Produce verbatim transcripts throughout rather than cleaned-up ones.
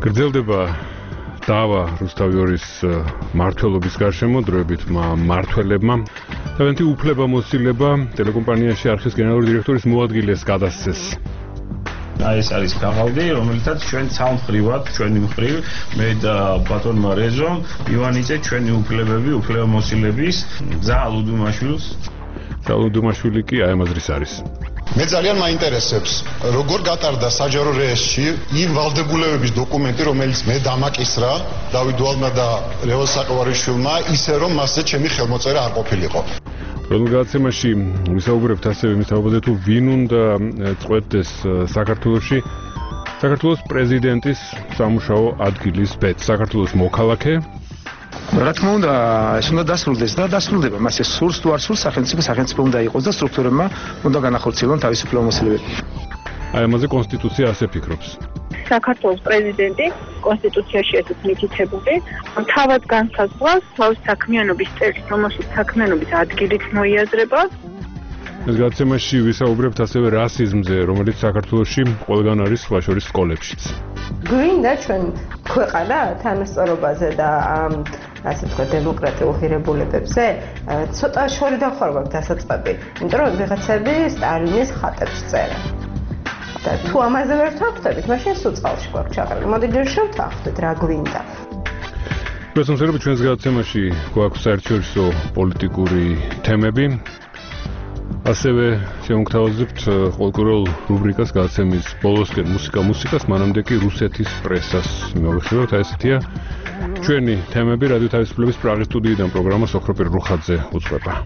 გრძელდება დავა რუსთავიორის მმართველობის გარშემო დროებით მმართველებმა თავიანთი უფლებამოსილება ტელეკომპანიაში არხის გენერალური დირექტორის მოადგილეს გადასცეს. აი ეს არის გამალდი, რომელთაც ჩვენ ცალმხრივად, ჩვენი მხრივ, მე და ბატონმა რეზომ ივანიძე ჩვენი უფლებები, უფლებამოსილების გზა ლუდუმაშვილს. ლუდუმაშვილი კი აი ამაზრის არის. მე ძალიან მაინტერესებს, როგორ გატარდა საჯარო რეესტში იმ ვალდებულებების დოკუმენტი, რომელიც მე დამაკისრა დავით დვალმა და ლევონ საყოვარიშვილმა, ისე რომ მასზე ჩემი ხელმოწერა არ ყოფილიყო. რომელ გადაცემაში ვისაუბრებთ ასევე იმის თაობაზე, თუ ვინ უნდა წყვეტდეს საქართველოში საქართველოს პრეზიდენტის სამუშაო ადგილის ბედს, საქართველოს მოქალაქე. რა თქმა უნდა, ეს უნდა დასრულდეს და დასრულდება. მას ეს სურს თუ არ სურს, სახელმწიფო სახელმწიფო უნდა იყოს და სტრუქტურებმა უნდა განახორციელონ თავისი უფლებამოსილებები. აი ამაზე კონსტიტუცია ასე ფიქრობს. საქართველოს პრეზიდენტი კონსტიტუციაში ესეც მითითებული, თავად განსაზღვრავს თავის საქმიანობის წესს, რომელშიც საქმიანობის ადგილით მოიაზრება. ეს გადაცემაში ვისაუბრებთ ასევე რასიზმზე, რომელიც საქართველოში ყველგან არის, სხვა შორის სკოლებშიც. გვინდა ჩვენ ქვეყანა თანასწორობაზე და ასე ვთქვათ დემოკრატიულ ღირებულებებზე ცოტა შორი დახურვა დასაწყები, იმიტომ რომ ვიღაცები სტალინის ხატებს წერენ. და თუ ამაზე ვერ თავხდებით, მაშინ სულ წყალში გვაქვს ჩაყრილი. მოდით ჯერ შევთანხმდეთ რა გვინდა. პრესონსერები ჩვენს გადაცემაში გვაქვს საერთაშორისო პოლიტიკური თემები. ასევე შევმგთავაზებთ ყოველკვირეულ რუბრიკას გადაცემის ბოლოსკენ მუსიკა მუსიკას, მანამდე კი რუსეთის პრესას მოვიხსენებთ. აი ესეთია ჩვენი თემები. რადიო თავისუფლების პრაღის სტუდიიდან პროგრამა სოხროპირ რუხაძე უძღვება.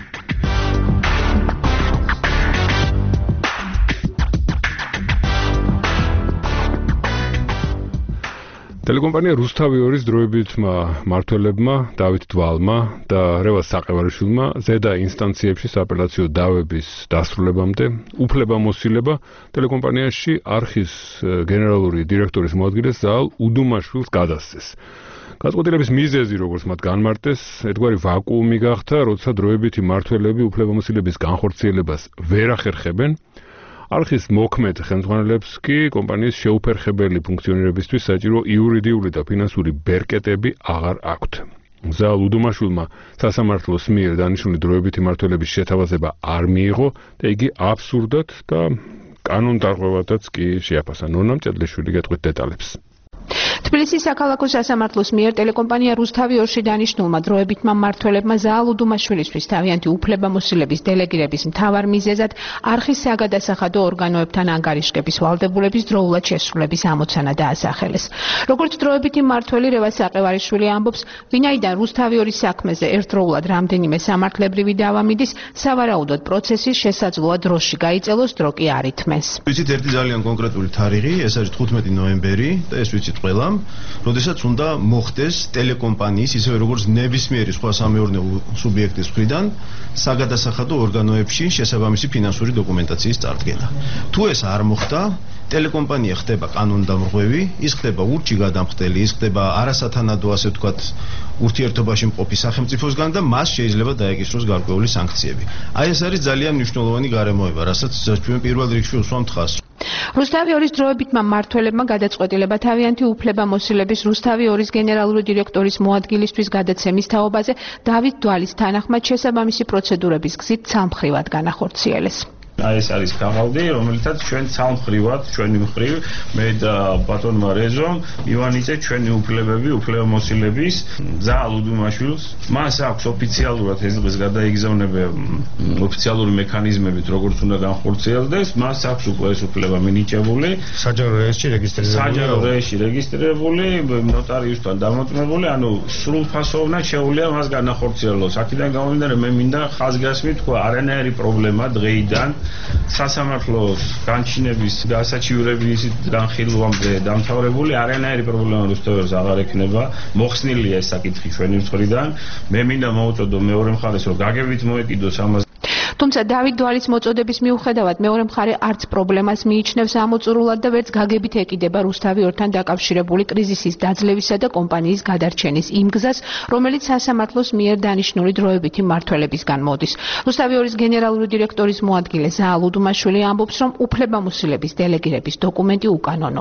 ტელეკომპანია რუსთავიორის დროებით მმართველებმა დავით დვალმა და რევაზ საყევარიშვილმა ზედა ინსტანციებში სააპელაციო დავების დასრულებამდე უფლებამოსილება ტელეკომპანიაში არხის გენერალური დირექტორის მოადგილეს ზაალ უდუმაშვილს გადასცეს. გადაწყვეტილების მიზეზი, როგორც მათ განმარტეს, ერთგვარი ვაკუუმი გახდა, როცა დროებითი მმართველები უფლებამოსილების განხორციელებას ვერ ახერხებენ. არხის მოქმედ ხელმძღვანელებს კი კომპანიის შეუფერხებელი ფუნქციონირებისთვის საჭირო იურიდიული და ფინანსური ბერკეტები აღარ აქვთ. ზაალ უდუმაშვილმა სასამართლოს მიერ დანიშნული დროებითი მმართველების შეთავაზება არ მიიღო და იგი აბსურდად და კანონდარღვევადაც კი შეაფასა. ნონა მჭედლიშვილი გეტყვით დეტალებს. თბილისის საქალაქო სასამართლოს მიერ ტელეკომპანია რუსთავიორში დანიშნულმა დროებითმა მმართველებმა ზაალ უდუმაშვილისთვის თავიანთი უფლებამოსილების დელეგირების მთავარ მიზეზად არხის საგადასახადო ორგანოებთან ანგარიშგების ვალდებულების დროულად შესრულების ამოცანა დაასახელეს. როგორც დროებითი მმართველი რევაზ საყევარიშვილი ამბობს, ვინაიდან რუსთავიორის საქმეზე ერთდროულად რამდენიმე სამართლებრივი დავა მიდის, სავარაუდოდ პროცესის შესაძლოა დროში გაიწელოს, დრო კი არ ითმეს. ვიცით ერთი ძალიან კონკრეტული თარიღი, ეს არის თხუთმეტი ნოემბერი და ეს ვიცით ყველამ, როდესაც უნდა მოხდეს ტელეკომპანიის, ისევე როგორც ნებისმიერი სხვა სამეურნეო სუბიექტის მხრიდან საგადასახადო ორგანოებში შესაბამისი ფინანსური დოკუმენტაციის წარდგენა. თუ ეს არ მოხდა, ტელეკომპანია ხდება კანონდამრღვევი, ის ხდება ურჩი გადამხდელი, ის ხდება არასათანადო, ასე ვთქვათ, ურთიერთობაში მყოფი სახელმწიფოსგან და მას შეიძლება დაეკისროს გარკვეული სანქციები. აი ეს არის ძალიან მნიშვნელოვანი გარემოება, რასაც ჩვენ პირველ რიგში უსვამთ ხაზს. რუსთავიორის დროებითმა მმართველებმა გადაწყვეტილება თავიანთი უფლებამოსილების რუსთავიორის გენერალური დირექტორის მოადგილისთვის გადაცემის თაობაზე დავით დვალის თანახმად შესაბამისი პროცედურების გზით ცალმხრივად განახორციელეს. აი ეს არის გამალდი, რომელთაც ჩვენ ცალმხრივად, ჩვენი მხრივ, მე და ბატონმა რეზომ ივანიძე ჩვენი უფლებები, უფლებამოსილების გზა ლუდუმაშვილს. მას აქვს ოფიციალურად ეს დღეს გადაიგზავნება ოფიციალური მექანიზმებით, როგორც უნდა განხორციელდეს, მას აქვს უკვე ეს უფლება მინიჭებული, საჯარო რეესტში რეგისტრირებული. საჯარო რეესტში რეგისტრირებული, ნოტარიუსთან დამოწმებული, ანუ სრულფასოვნად შეუძლია მას განახორციელოს. აქედან გამომდინარე, მე მინდა ხაზგასმით თქვა, არანაირი პრობლემა დღეიდან სასამართლოს განჩინების გასაჩივრების განხილვამდე დამთავრებული არანაირი პრობლემა რუსთავიორს აღარ ექნება. მოხსნილია ეს საკითხი ჩვენი მხრიდან. მე მინდა მოვუწოდო მეორე მხარეს, რომ გაგებით მოეკიდოს ამას. თუმცა დავით დვალის მოწოდების მიუხედავად მეორე მხარე არც პრობლემას მიიჩნევს ამოწურულად და ვერც გაგებით ეკიდება რუსთავიორთან დაკავშირებული კრიზისის დაძლევისა და კომპანიის გადარჩენის იმ გზას, რომელიც სასამართლოს მიერ დანიშნული დროებითი მმართველებისგან მოდის. რუსთავიორის გენერალური დირექტორის მოადგილე ზაალ უდუმაშვილი ამბობს, რომ უფლებამოსილების დელეგირების დოკუმენტი უკანონოა.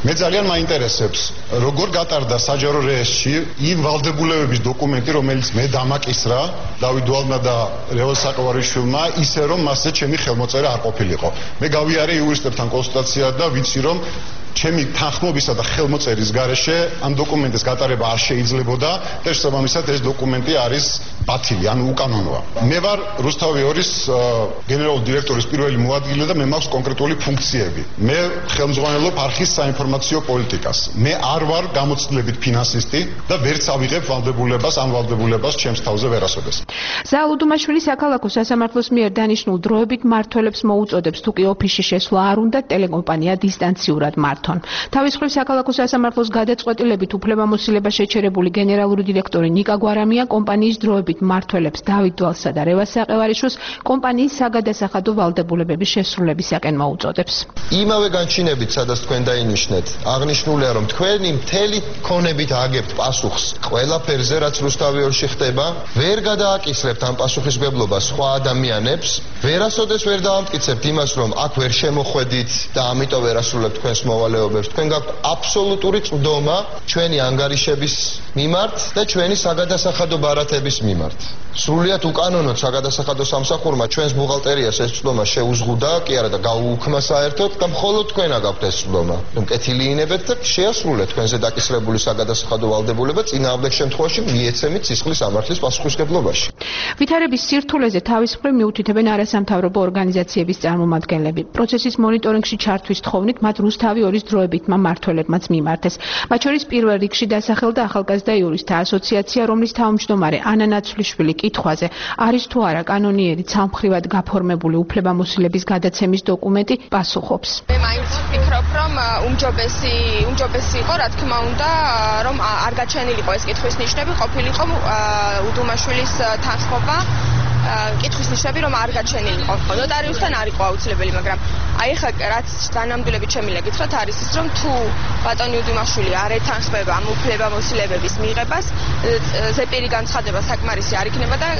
მე ძალიან მაინტერესებს როგორ გატარდა საჯარო რეესტრი იმ ვალდებულებების დოკუმენტი რომელიც მე დამაკისრა დავით დვალმა და ლევან საკვარიშვილმა ისე რომ მასზე ჩემი ხელმოწერა არ ყოფილიყო მე გავიარე იურისტებთან კონსულტაცია და ვიცი რომ ჩემი თანხმობისა და ხელმოწერის გარეშე ამ დოკუმენტის გატარება არ შეიძლებოდა და შესაბამისად ეს დოკუმენტი არის ბათილი, ანუ უკანონოა. მე ვარ რუსთავი ორის გენერალური დირექტორის პირველი მოადგილე და მე მაქვს კონკრეტული ფუნქციები. მე ხელმძღვანელობ არხის საინფორმაციო პოლიტიკას. მე არ ვარ გამოცდილებით ფინანსისტი და ვერც ავიღებ ვალდებულებას ამ ვალდებულებას ჩემს თავზე ვერასოდეს. ზაალ უდუმაშვილი საქალაქო სასამართლოს მიერ დანიშნულ დროებით მმართველებს მოუწოდებს თუ კი ოფისში შესვლა არ უნდა ტელეკომპანია დისტანციურად მართონ. თავის მხრივ საქალაქო სასამართლოს გადაწყვეტილებით უფლებამოსილება შეჩერებული გენერალური დირექტორი ნიკა გვარამია კომპანიის დროებით მმართველებს დავით დვალსა და რევას საყევარიშვილს კომპანიის საგადასახადო ვალდებულებების შესრულებისაკენ მოუწოდებს. იმავე განჩინებით, სადაც თქვენ დაინიშნეთ, აღნიშნულია, რომ თქვენი მთელი ქონებით აგებთ პასუხს ყველაფერზე, რაც რუსთავი ორში ხდება, ვერ გადააკისრებთ ამ პასუხისმგებლობას სხვა ადამიანებს, ვერასოდეს ვერ დაამტკიცებთ იმას, რომ აქ ვერ შემოხვედით და ამიტომ ვერ ასრულებთ თქვენს მოვალეობებს. თქვენ გაქვთ აბსოლუტური წვდომა ჩვენი ანგარიშების მიმართ და ჩვენი საგადასახადო ბარათების მიმართ. სრულიად უკანონოდ საგადასახადო სამსახურმა ჩვენს ბუღალტერიას ეს წვდომა შეუზღუდა, კი არა და გაუუქმა საერთოდ და მხოლოდ თქვენ აგაქვთ ეს წვდომა. რომ კეთილინებეთ და შეასრულეთ თქვენზე დაკისრებული საგადასახადო ვალდებულება წინააღმდეგ შემთხვევაში მიეცემით სისხლის სამართლის პასუხისმგებლობაში. ვითარების სირთულეზე თავის მხრივ მიუთითებენ არასამთავრობო ორგანიზაციების წარმომადგენლები. პროცესის მონიტორინგში ჩართვის თხოვნით მათ რუსთავი ორის დროებითმა მმართველებმაც მიმართეს. მათ შორის პირველ რიგში დასახელდა ახალგაზრდა იურისტთა ასოციაცია, რომლის თავმჯდომარე ანა ნაცვლიშვილი კითხვაზე არის თუ არა კანონიერი ცალმხრივად გაფორმებული უფლებამოსილების გადაცემის დოკუმენტი პასუხობს. მე მაინც ვფიქრობ, რომ უმჯობესი უმჯობესი იყო, რა თქმა უნდა, რომ არ გაჩენილიყო ეს კითხვის ნიშნები, ყოფილიყო უდუმაშვილის თანხმობა კითხვის ნიშნები რომ არ გაჩენილიყო. ნოტარიუსთან არ იყო აუცილებელი, მაგრამ აი ხა რაც დანამდვილებით შემიძლია გითხრათ არის ის, რომ თუ ბატონი უდუმაშვილი არ ეთანხმება ამ უფლებამოსილებების მიღებას, ზეპირი განცხადება საკმარისი არ იქნება და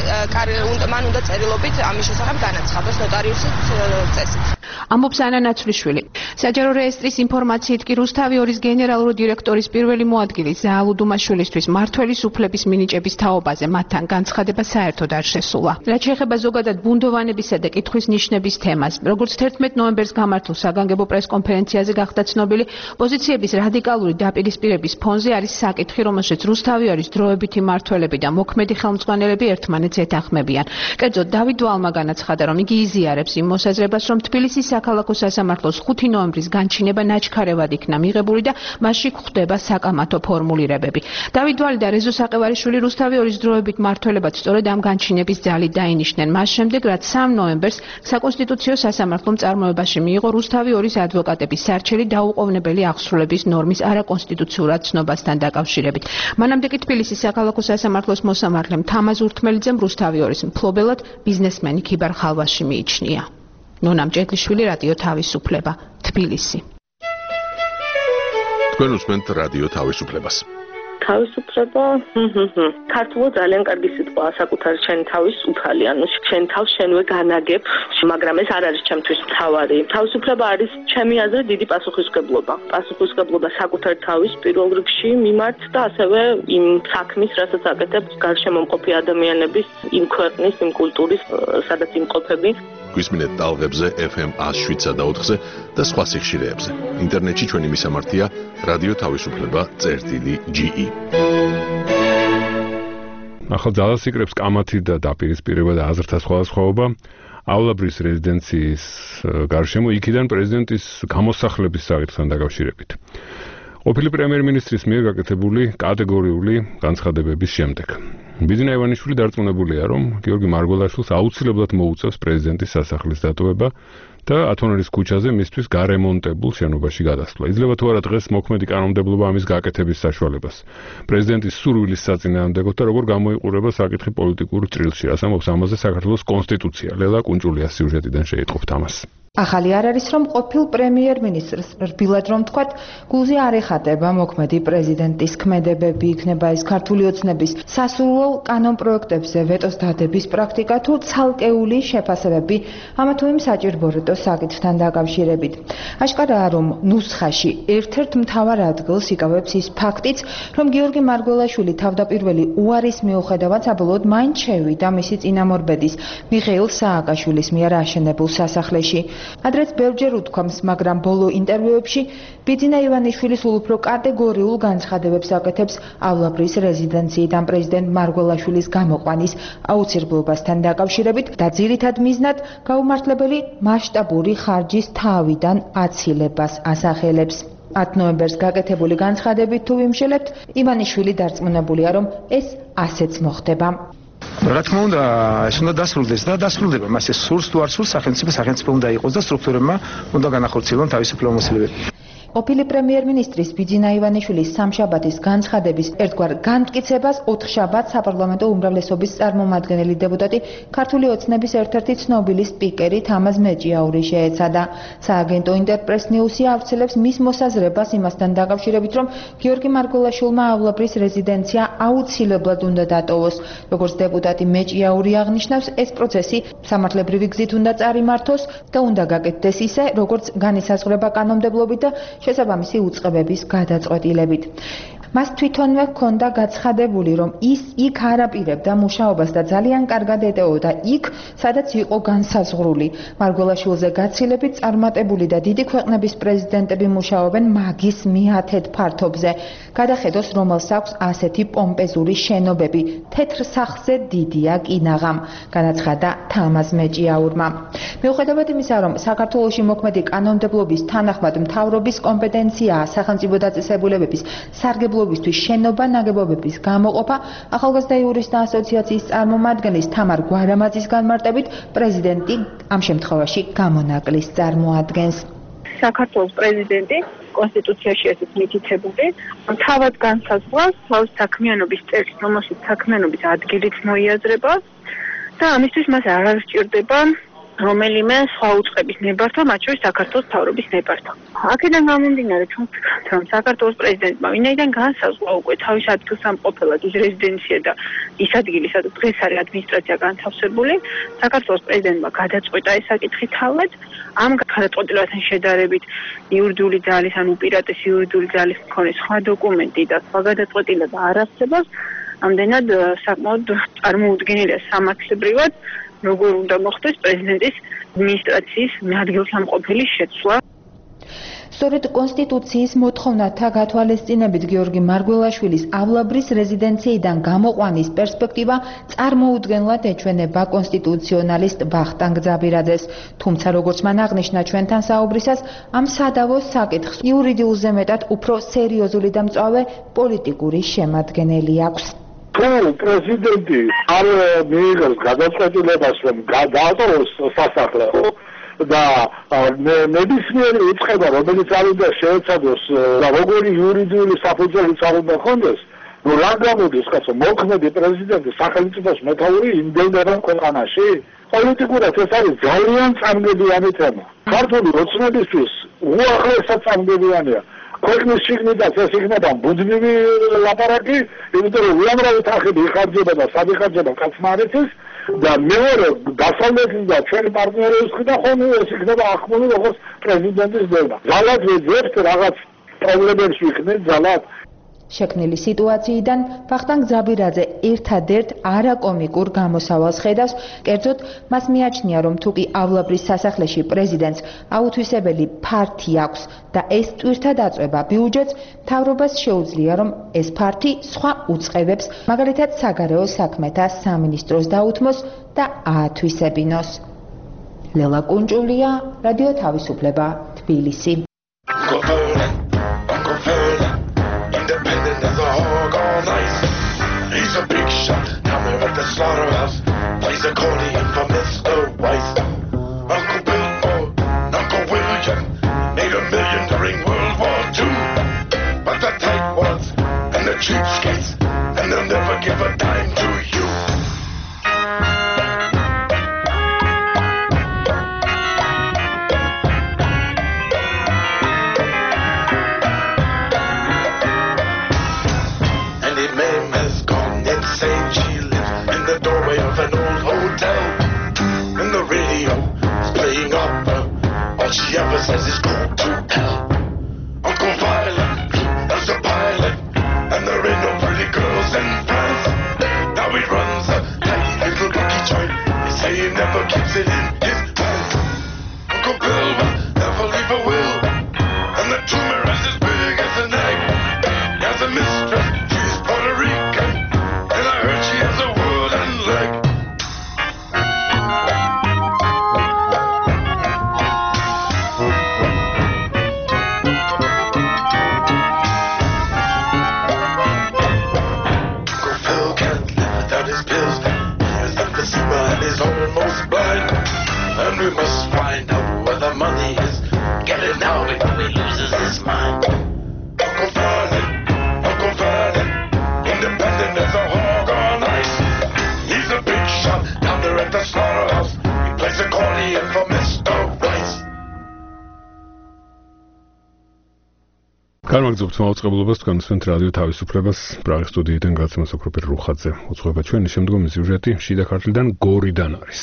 მან უნდა წერილობით ამის შესახებ განაცხადოს ნოტარიუსის წესით. ამბობს ანა ნაცვლიშვილი. საჯარო რეესტრის ინფორმაციით კი რუსთავი ორის გენერალური დირექტორის პირველი მოადგილი ზაალ უდუმაშვილისთვის მმართველის უფლების მინიჭების თაობაზე მათთან განცხადება საერთოდ არ შესულა. რაც შეეხება ზოგადად ბუნდოვანებისა და კითხვის ნიშნების თემას, როგორც თერთმეტ ნოემბერს გამართულ საგანგებო პრესკონფერენციაზე გახდა ცნობილი, პოზიციების რადიკალური დაპირისპირების ფონზე არის საკითხი, რომელშიც რუსთავი ორის დროებითი მმართველები და მოქმედი ხელმძღვანელები ერთმანეთს ეთანხმებიან. კერძოდ დავით დვალმა განაცხადა, რომ იგი იზიარებს იმ მოსაზრებას, რომ თბილისის საქალაქო სასამართლოს ხუთი ნოემბრის განჩინება ნაჩქარევად იქნა მიღებული და მასში გვხვდება საკამათო ფორმულირებები. დავით დვალი და რეზო საყევარიშვილი რუსთავი ორის დროებით მმართველებად სწორედ ამ განჩინების ძალით დაინიშნენ მას შემდეგ, რაც სამ ნოემბერს საკონსტიტუციო სასამართლომ წარმოებაში მიიღო რუსთავი ორის ადვოკატების სარჩელი დაუყოვნებელი აღსრულების ნორმის არაკონსტიტუციურად ცნობასთან დაკავშირებით. მანამდე კი თბილისის საქალაქო სასამართლოს მოსამართლემ თამაზ ურთმელიძემ რუსთავი ორის მფლობელად ბიზნესმენი ქიბარ ხალვაში მიიჩნია. ნონა მჭედლიშვილი, რადიო თავისუფლება, თბილისი. თქვენ უსმენთ რადიო თავისუფლებას. თავისუფლება, ქართულად ძალიან კარგი სიტყვაა, საკუთარი შენი თავის უფალი, ანუ შენ თავს შენვე განაგებ, მაგრამ ეს არ არის ჩემთვის მთავარი. თავისუფლება არის ჩემი აზრით დიდი პასუხისმგებლობა. პასუხისმგებლობა საკუთარი თავის პირველ რიგში მიმართ და ასევე იმ საქმის, რასაც აკეთებ გარშემომყოფი ადამიანების, იმ ქვეყნის, იმ კულტურის, სადაც იმყოფები. გვისმინეთ ტალღებზე ეფ ემ ათს შვიდსა და ოთხზე და სხვა სიხშირეებზე. ინტერნეტში ჩვენი მისამართია რადიო თავისუფლება წერტილი ჯი ი. ახალ ძალას იკრებს კამათი და დაპირისპირება და აზრთა სხვადასხვაობაავლაბრის რეზიდენციის გარშემო იქიდან პრეზიდენტის გამოსახლების საკითხთან დაკავშირებით. ყოფილი პრემიერ-მინისტრის მიერ გაკეთებული კატეგორიული განცხადებების შემდეგ. ბიძინა ივანიშვილი დარწმუნებულია, რომ გიორგი მარგველაშვილს აუცილებლად მოუწევს პრეზიდენტის სასახლის დატოვება და ათონელის ქუჩაზე მისთვის გარემონტებულ შენობაში გადასვლა. იძლევა თუ არა დღეს მოქმედი კანონმდებლობა ამის გაკეთების საშუალებას. პრეზიდენტის სურვილის საწინააღმდეგოდ და როგორ გამოიყურება საკითხი პოლიტიკურ ჭრილში, რაც ამბობს ამაზე საქართველოს კონსტიტუცია. ლელა კუნჭულიას სიუჟეტიდან შეიტყობთ ამას. ახალი არ არის, რომ ყოფილ პრემიერ-მინისტრს რბილად რომ თქვათ, გულზე არ ეხატება მოქმედი პრეზიდენტის ქმედებები, იქნება ეს ქართული ოცნების სასურველ კანონპროექტებზე ვეტოს დადების პრაქტიკა თუ ცალკეული შეფასებები, ამა თუ იმ საჭირო საპარლამენტო საკითხთან დაკავშირებით. აშკარაა, რომ ნუსხაში ერთ-ერთ მთავარ ადგილს იკავებს ის ფაქტიც, რომ გიორგი მარგველაშვილი თავდაპირველი უარის მიუხედავად საბოლოოდ მაინც შევიდა მისი წინამორბედის მიხეილ სააკაშვილის მიერ აშენებულ სასახლეში. ადრეც ბევრჯერ უთქვამს, მაგრამ ბოლო ინტერვიუებში ბიძინა ივანიშვილი სულ უფრო კატეგორიულ განცხადებებს აკეთებს ავლაბრის რეზიდენციიდან პრეზიდენტ მარგველაშვილის გამოყვანის აუცილებლობასთან დაკავშირებით და ძირითად მიზნად გაუმართლებელი მასშტაბური ხარჯის თავიდან აცილებას ასახელებს. ათ ნოემბერს გაკეთებული განცხადებით თუ ვიმშელებთ, ივანიშვილი დარწმუნებულია, რომ ეს ასეც მოხდება. რა თქმა უნდა, ეს უნდა დასრულდეს და დასრულდება. მასე სურს თუ არ სურს, სახელმწიფო სახელმწიფო უნდა იყოს და სტრუქტურებმა უნდა განახორციელონ თავისუფლ მოსილებები. ყოფილი პრემიერ-მინისტრის ბიძინა ივანიშვილის სამშაბათის განცხადების ერთგვარ განმტკიცებას ოთხშაბათს საპარლამენტო უმრავლესობის წარმომადგენელი დეპუტატი ქართული ოცნების ერთ-ერთი ცნობილი სპიკერი თამაზ მეჭიაური შეეცადა. სააგენტო ინტერპრეს ნიუსი ავრცელებს მის მოსაზრებას იმასთან დაკავშირებით, რომ გიორგი მარგველაშვილმა ავლაბრის რეზიდენცია აუცილებლად უნდა დატოვოს. როგორც დეპუტატი მეჭიაური აღნიშნავს, ეს პროცესი სამართლებრივი გზით უნდა წარიმართოს და უნდა გაკეთდეს ისე, როგორც განისაზღვრება კანონმდებლობით და შესაბამისი უწყებების გადაწყვეტილებით. მას თვითონვე ჰქონდა გაცხადებული, რომ ის იქ არ აპირებდა მუშაობას და ძალიან კარგად ეტეოდა იქ, სადაც იყო განსაზღვრული. მარგველაშვილზე გაცილებით წარმატებული და დიდი ქვეყნების პრეზიდენტები მუშაობენ მაგის მიათეთ ფართობზე. გადახედოს, რომელს აქვს ასეთი პომპეზური შენობები. თეთრ სახლზე დიდია კინაღამ, განაცხადა თამაზ მეჭიაურმა. მიუხედავად იმისა, რომ საქართველოში მოქმედი კანონმდებლობის თანახმად მთავრობის კომპეტენციაა სახელმწიფო დაწესებულებების სარგებლობისთვის შენობა ნაგებობების გამოყოფა, ახალგაზრდა იურისტთა ასოციაციის წარმომადგენლის თამარ გვარამაძის განმარტებით, პრეზიდენტი ამ შემთხვევაში გამონაკლის წარმოადგენს. საქართველოს პრეზიდენტი კონსტიტუციაში ესეც მითითებული, თავად განსაზღვრავს თავის საქმიანობის წერს, რომელშიც საქმიანობის ადგილით მოიაზრება და ამისთვის მას არ სჭირდება რომელიმე სხვა უწყების ნებართვა, მათ შორის საქართველოს მთავრობის ნებართვა. აქედან გამომდინარე, ჩვენ ვფიქრობთ, რომ საქართველოს პრეზიდენტმა ვინაიდან განსაზღვრა უკვე თავის ადგილსამყოფელად ის რეზიდენცია და ის ადგილი, სადაც დღეს არის ადმინისტრაცია განთავსებული, საქართველოს პრეზიდენტმა გადაწყვეტა ეს საკითხი თავად. ამ გადაწყვეტილებასთან შედარებით იურიდიული ძალის ან უპირატესი იურიდიული ძალის მქონე სხვა დოკუმენტი და სხვა გადაწყვეტილება არ არსებობს. ამდენად საკმაოდ წარმოუდგენელია სამართლებრივად, როგორ უნდა მოხდეს პრეზიდენტის ადმინისტრაციის ადგილსამყოფელის შეცვლა. სწორედ კონსტიტუციის მოთხოვნათა გათვალისწინებით გიორგი მარგველაშვილის ავლაბრის რეზიდენციიდან გამოყვანის პერსპექტივა წარმოუდგენლად ეჩვენება კონსტიტუციონალისტ ვახტანგ ძაბირაძეს. თუმცა, როგორც მან აღნიშნა ჩვენთან საუბრისას, ამ სადავოს საკითხს იურიდიულზე მეტად უფრო სერიოზული და მწვავე პოლიტიკური შემადგენელი აქვს. თუ პრეზიდენტი არ მიიღებს გადაწყვეტილებას, რომ გადაატოვოს სასახლე და ნებისმიერი უწყება, რომელიც არ უნდა შეეცადოს და როგორი იურიდიული საფუძველიც არ უნდა ჰქონდეს, ნუ რა გამოდის, კაცო, მოქმედი პრეზიდენტი სახელმწიფოს მეთაური იმდენდება ქვეყანაში? პოლიტიკურად ეს არის ძალიან წამგებიანი თემა. ქართული ოცნებისთვის უახლესად წამგებიანია. ქვეყნის შიგნითაც ეს იქნება ბუდმივი ლაპარაკი, იმიტომ რომ უამრავი თანხები იხარჯება და სად იხარჯება კაცმა არ იცის და მეორე დასავლეთის და ჩვენი პარტნიორების მხრიდან ხომ ეს იქნება ახმული როგორც პრეზიდენტის დევნა. ძალად ვეძებთ რაღაც პრობლემებს ვიხდით ძალად. შექმნილი სიტუაციიდან ვახტანგ ძაბირაძე ერთადერთ არაკომიკურ გამოსავალს ხედავს, კერძოდ მას მიაჩნია, რომ თუ კი ავლაბრის სასახლეში პრეზიდენტს აუთვისებელი ფართი აქვს და ეს ტვირთად აწვება ბიუჯეტს, მთავრობას შეუძლია, რომ ეს ფართი სხვა უწყებებს, მაგალითად საგარეო საქმეთა სამინისტროს დაუთმოს და აათვისებინოს. ლელა კუნჭულია, რადიო თავისუფლება, თბილისი. He's a big shot, coming at the slaughterhouse. Plays accordion for Mister Weiss. Uncle Bill or Uncle William made a million during World War Two. But the tightwads and the cheapskates, and they'll never give a dime to you. She lives in the doorway of an old hotel. says it's going to hell. Uncle Violent, that's a pilot, and there ain't no pretty girls in France. Now he runs a tight little bookie joint. They say he never keeps it in his pants. Uncle Bill will never leave a will, and the tumor is as big as an egg. He has a mistress, she's Puerto Rican, and I heard she has a wooden leg. Uncle Phil can't live without his pills. He has emphysema and is almost blind. And we must find out where the money is. Get it now before he loses his mind. Uncle Vernon, Uncle Vernon, independent as a hog on ice. He's a big shot down there at the slaughterhouse. He plays accordion for Mister Rice. გამარჯობთ მაუწყებლობას თქვენს რადიო თავისუფლებას პრაღის სტუდიიდან გაცემას ოქროპერ რუხაძე. უცხოება ჩვენი შემდგომი სიუჟეტი შიდა ქართლიდან გორიდან არის.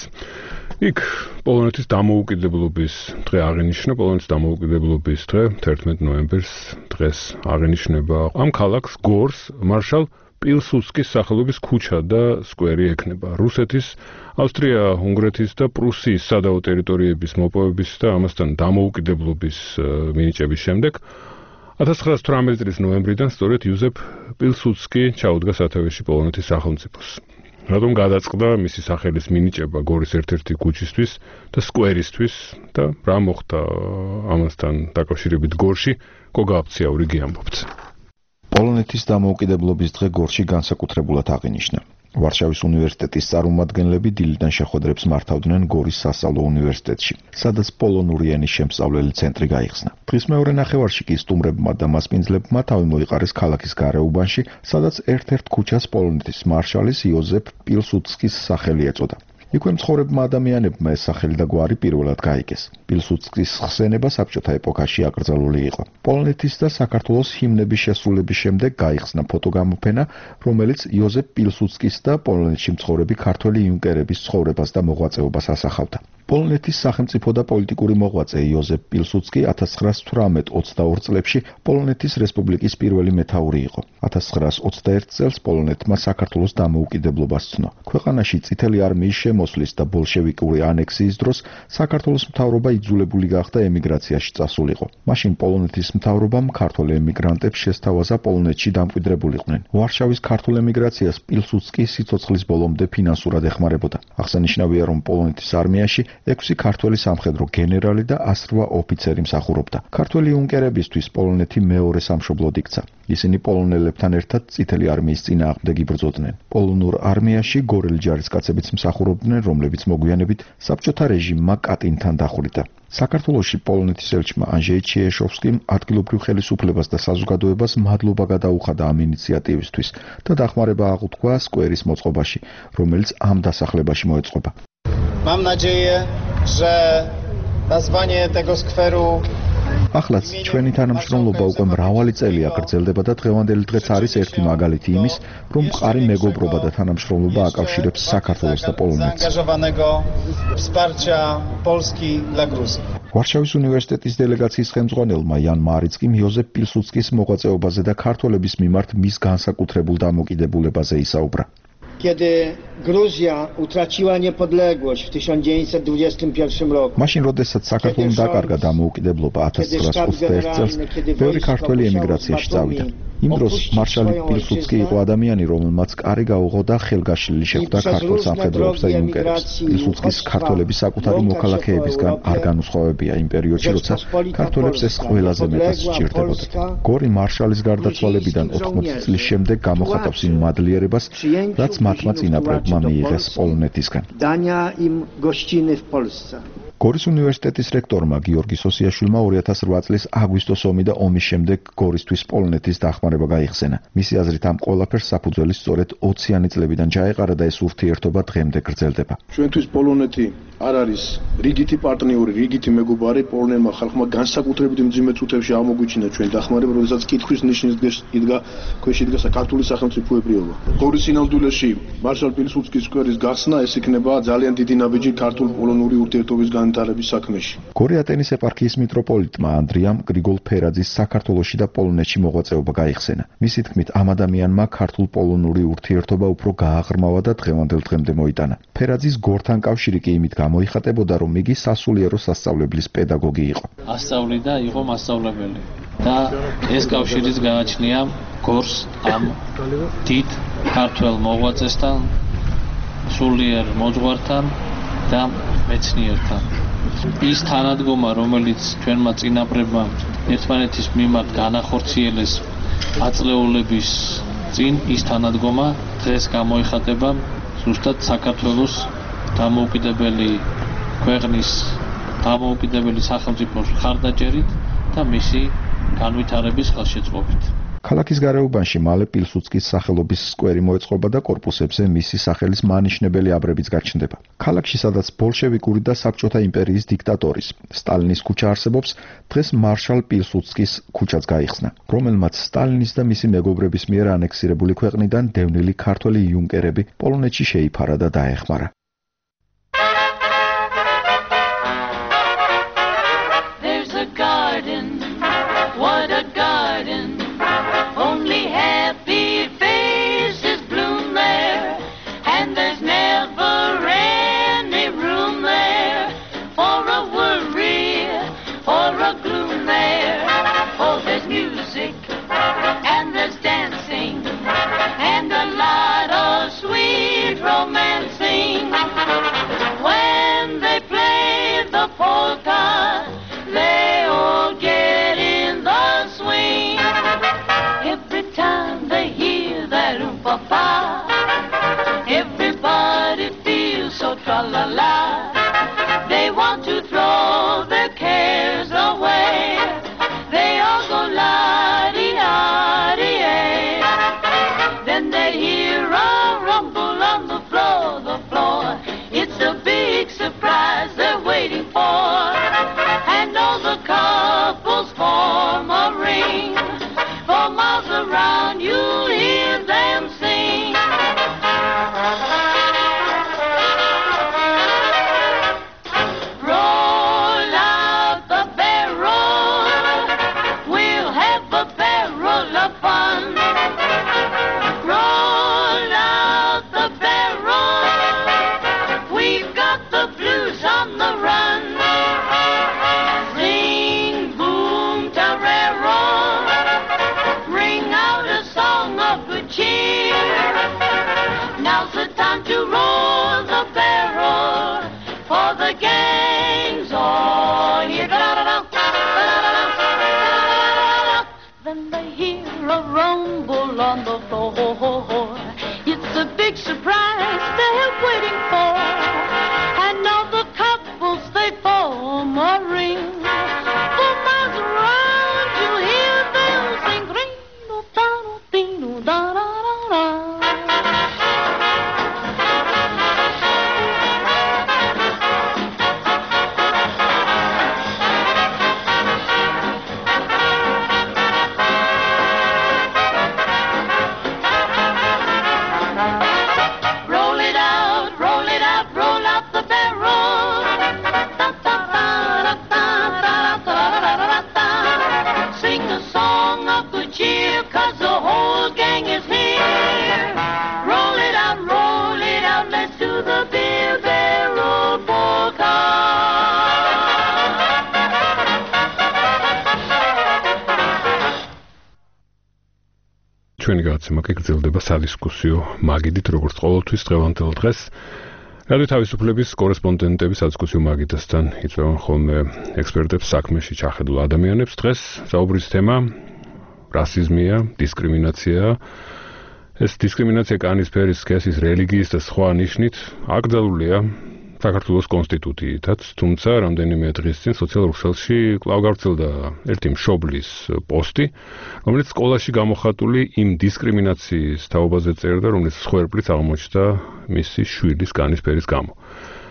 იქ პოლონეთის დამოუკიდებლობის დღე აღინიშნა, პოლონეთის დამოუკიდებლობის დღე თერთმეტ ნოემბერს დღეს აღინიშნება. ამ ქალაქს გორს მარშალ პილსუდსკის სახელობის ქუჩა და სკვერი ექნება. რუსეთის, ავსტრია-უნგრეთის და პრუსიის სადავო ტერიტორიების მოპოვების და ამასთან დამოუკიდებლობის მინიჭების შემდეგ ათას ცხრაასი თვრამეტი წლის ნოემბრიდან სწორედ იუზეფ პილსუდსკი ჩაუდგა სათავეში პოლონეთის სახელმწიფოს. რადგან გადაწყდა მისი სახელის მინიჭება გორის ერთ-ერთი ქუჩისთვის და სკვერისთვის და რა მოხდა ამასთან დაკავშირებით გორში, გოგა აფციაური გიამბობთ. პოლონეთის დამოუკიდებლობის დღე გორში განსაკუთრებულად აღინიშნა. ვარშავის უნივერსიტეტის წარმომადგენლები დილიდან შეხვედრებს მართავდნენ გორის სასწავლო უნივერსიტეტში, სადაც პოლონური ენის შემსწავლელი ცენტრი გაიხსნა. დღის მეორე ნახევარში კი სტუმრებმა და მასპინძლებმა თავი მოიყარეს ქალაქის გარეუბანში, სადაც ერთ-ერთ ქუჩას პოლონეთის მარშალის იოზეფ პილსუდსკის სახელი ეწოდა. იქვე მცხოვრებმა ადამიანებმა ეს სახელი და გვარი პირველად გაიგეს. პილსუდსკის ხსენება საბჭოთა ეპოქაში აკრძალული იყო. პოლონეთის და საქართველოს ჰიმნების შესრულების შემდეგ გაიხსნა ფოტოგამოფენა, რომელიც იოზეფ პილსუდსკის და პოლონეთში მცხოვრები ქართველი იუნკერების ცხოვრებას და მოღვაწეობას ასახავდა. პოლონეთის სახელმწიფო და პოლიტიკური მოღვაწე იოზეფ პილსუდსკი ათას ცხრაასი თვრამეტ ოცდაორ წლებში პოლონეთის რესპუბლიკის პირველი მეთაური იყო. ათას ცხრაასი ოცდაერთი წელს პოლონეთმა საქართველოს დამოუკიდებლობა სცნო. ქვეყანაში წითელი არმიის შემოსვლის და ბოლშევიკური ანექსიის დროს საქართველოს მთავრობა იძულებული გახდა ემიგრაციაში წასულიყო. მაშინ პოლონეთის მთავრობამ ქართველ ემიგრანტებს შესთავაზა პოლონეთში დამკვიდრებულიყვნენ. ვარშავის ქართულ ემიგრაციას პილსუდსკი სიცოცხლის ბოლომდე ფინანსურად ეხმარებოდა. აღსანიშნავია, რომ პოლონეთის არმიაში ექვსი ქართველი სამხედრო გენერალი და ასი რვა ოფიცერი მსახურობდა. ქართველი იუნკერებისთვის პოლონეთი მეორე სამშობლოდ იქცა. ისინი პოლონელებთან ერთად წითელი არმიის წინააღმდეგ იბრძოდნენ. პოლონურ არმიაში გორელი ჯარისკაცებიც მსახურობდნენ, რომლებიც მოგვიანებით საბჭოთა რეჟიმმა კატინთან დახვრიტა. საქართველოში პოლონეთის ელჩმა ანჟეი ჩიეშოვსკიმ ადგილობრივ ხელისუფლებას და საზოგადოებას მადლობა გადაუხადა ამ ინიციატივისთვის და დახმარება აღუთქვა სკვერის მოწყობაში, რომელიც ამ დასახლებაში მოეწყობა. Mam nadzieję, że nazwanie tego skweru Ახლაც ჩვენი თანამშრომლობა უკვე მრავალი წელია გრძელდება და დღევანდელი დღეც არის ერთი მაგალითი იმის, რომ მყარი მეგობრობა და თანამშრომლობა აკავშირებს საქართველოს და პოლონეთს. ვარშავის უნივერსიტეტის დელეგაციის ხელმძღვანელმა იან მარიცკიმ იოზეფ პილსუდსკის მოღვაწეობაზე და ქართველების მიმართ მის განსაკუთრებულ დამოკიდებულებაზე ისაუბრა. Kiedy Gruzja utraciła niepodległość w tysiąc dziewięćset dwudziestym pierwszym roku. Maszyn როდესაც საქართველოს დაკარგა დამოუკიდებლობა ათას ცხრაასი ოცდაერთი წელს, ბევრი ქართველი ემიგრაციაში წავიდა. იმ დროს მარშალი პილსუდსკი იყო ადამიანი, რომელმაც კარი გაუღო და ხელგაშლილი შეხვდა ქართულ სამხედროებს და იუნკერებს. პილსუდსკის ქართველების საკუთარი მოქალაქეებისგან არ განუსხვავებია იმ პერიოდში, როცა ქართველებს ეს ყველაზე მეტად სჭირდებოდა. გორი მარშალის გარდაცვალებიდან ოთხმოცი წლის შემდეგ გამოხატავს იმ მადლიერებას, რაც მათმა წინაპრებმა მიიღეს პოლონეთისგან. Dania im gościny w Polsce. გორის უნივერსიტეტის რექტორმა გიორგი სოსიაშვილმა ორი ათას რვა წლის აგვისტოს ომი და ომის შემდეგ გორისთვის პოლონეთის დახმარება გაიხსენა. მისი აზრით ამ ყველაფერს საფუძველი სწორედ ოციანი წლებიდან ჩაეყარა და ეს ურთიერთობა დღემდე გრძელდება. ჩვენთვის პოლონეთი არ არის რიგითი პარტნიორი, რიგითი მეგობარი პოლონელმა ხალხმა განსაკუთრებით მძიმე წუთებში აღმოგვიჩინა ჩვენ დახმარება, როდესაც კითხვის ნიშნის იდგა ქვეშ იდგა საქართველოს სახელმწიფოებრიობა. გორის სინამდვილეში მარშალ პილსუდსკის სკვერის გახსნა ეს იქნება ძალიან დიდი ნაბიჯი ქართულ-პოლონური ურთიერთობის განვითარების საქმეში. გორიატენის ეპარქიის მიტროპოლიტმა ანდრიამ გრიგოლ ფერაძის საქართველოში და პოლონეთში მოღვაწეობა გაიხსენა. მისი თქმით, ამ ადამიანმა ქართულ-პოლონური ურთიერთობა უფრო გააღრმავა და დღევანდელ დღემდე მოიტანა. ფერაძის გორთან კავშირი კი იმით გამოიხატებოდა, რომ იგი სასულიერო სასწავლებლის პედაგოგი იყო. ასწავლიდა, იყო მასწავლებელი და ეს კავშირიც გააჩნია გორს ამ დიდ ქართველ მოღვაწესთან, სულიერ მოძღვართან და მეცნიერთან. ის თანადგომა, რომელიც ჩვენმა წინაპრებმა ერთმანეთის მიმართ განახორციელეს აწლეულების წინ, ის თანადგომა დღეს გამოიხატება ზუსტად საქართველოს დამოუკიდებელი ქვეყნის დამოუკიდებელი სახელმწიფოს მხარდაჭერით და მისი განვითარების ხელშეწყობით. ქალაქის გარეუბანში მალე პილსუდსკის სახელობის სკვერი მოეწყობა და კორპუსებზე მისი სახელის მანიშნებელი აბრებიც გაჩნდება. ქალაქში, სადაც ბოლშევიკური და საბჭოთა იმპერიის დიქტატორის სტალინის ქუჩა არსებობს, დღეს მარშალ პილსუდსკის ქუჩაც გაიხსნა, რომელმაც სტალინის და მისი მეგობრების მიერ ანექსირებული ქვეყნიდან დევნილი ქართველი იუნკერები პოლონეთში შეიფარა და დაეხმარა. ჩვენი გადაცემა გაგრძელდება სადისკუსიო მაგიდით, როგორც ყოველთვის დღევანდელ დღეს. რადიო თავისუფლების კორესპონდენტები სადისკუსიო მაგიდასთან იწვევენ ხოლმე ექსპერტებს, საქმეში ჩახედულ ადამიანებს. დღეს საუბრის თემა რასიზმია, დისკრიმინაციაა. ეს დისკრიმინაცია კანის ფერის, სქესის, რელიგიის და სხვა ნიშნით აკრძალულია საქართველოს კონსტიტუციითაც, თუმცა რამდენიმე დღის წინ სოციალურ ქსელში კვლავ გავრცელდა ერთი მშობლის პოსტი, რომელიც სკოლაში გამოხატული იმ დისკრიმინაციის თაობაზე წერდა, რომელიც სხვერპლიც აღმოჩნდა მისი შვილის კანის ფერის გამო.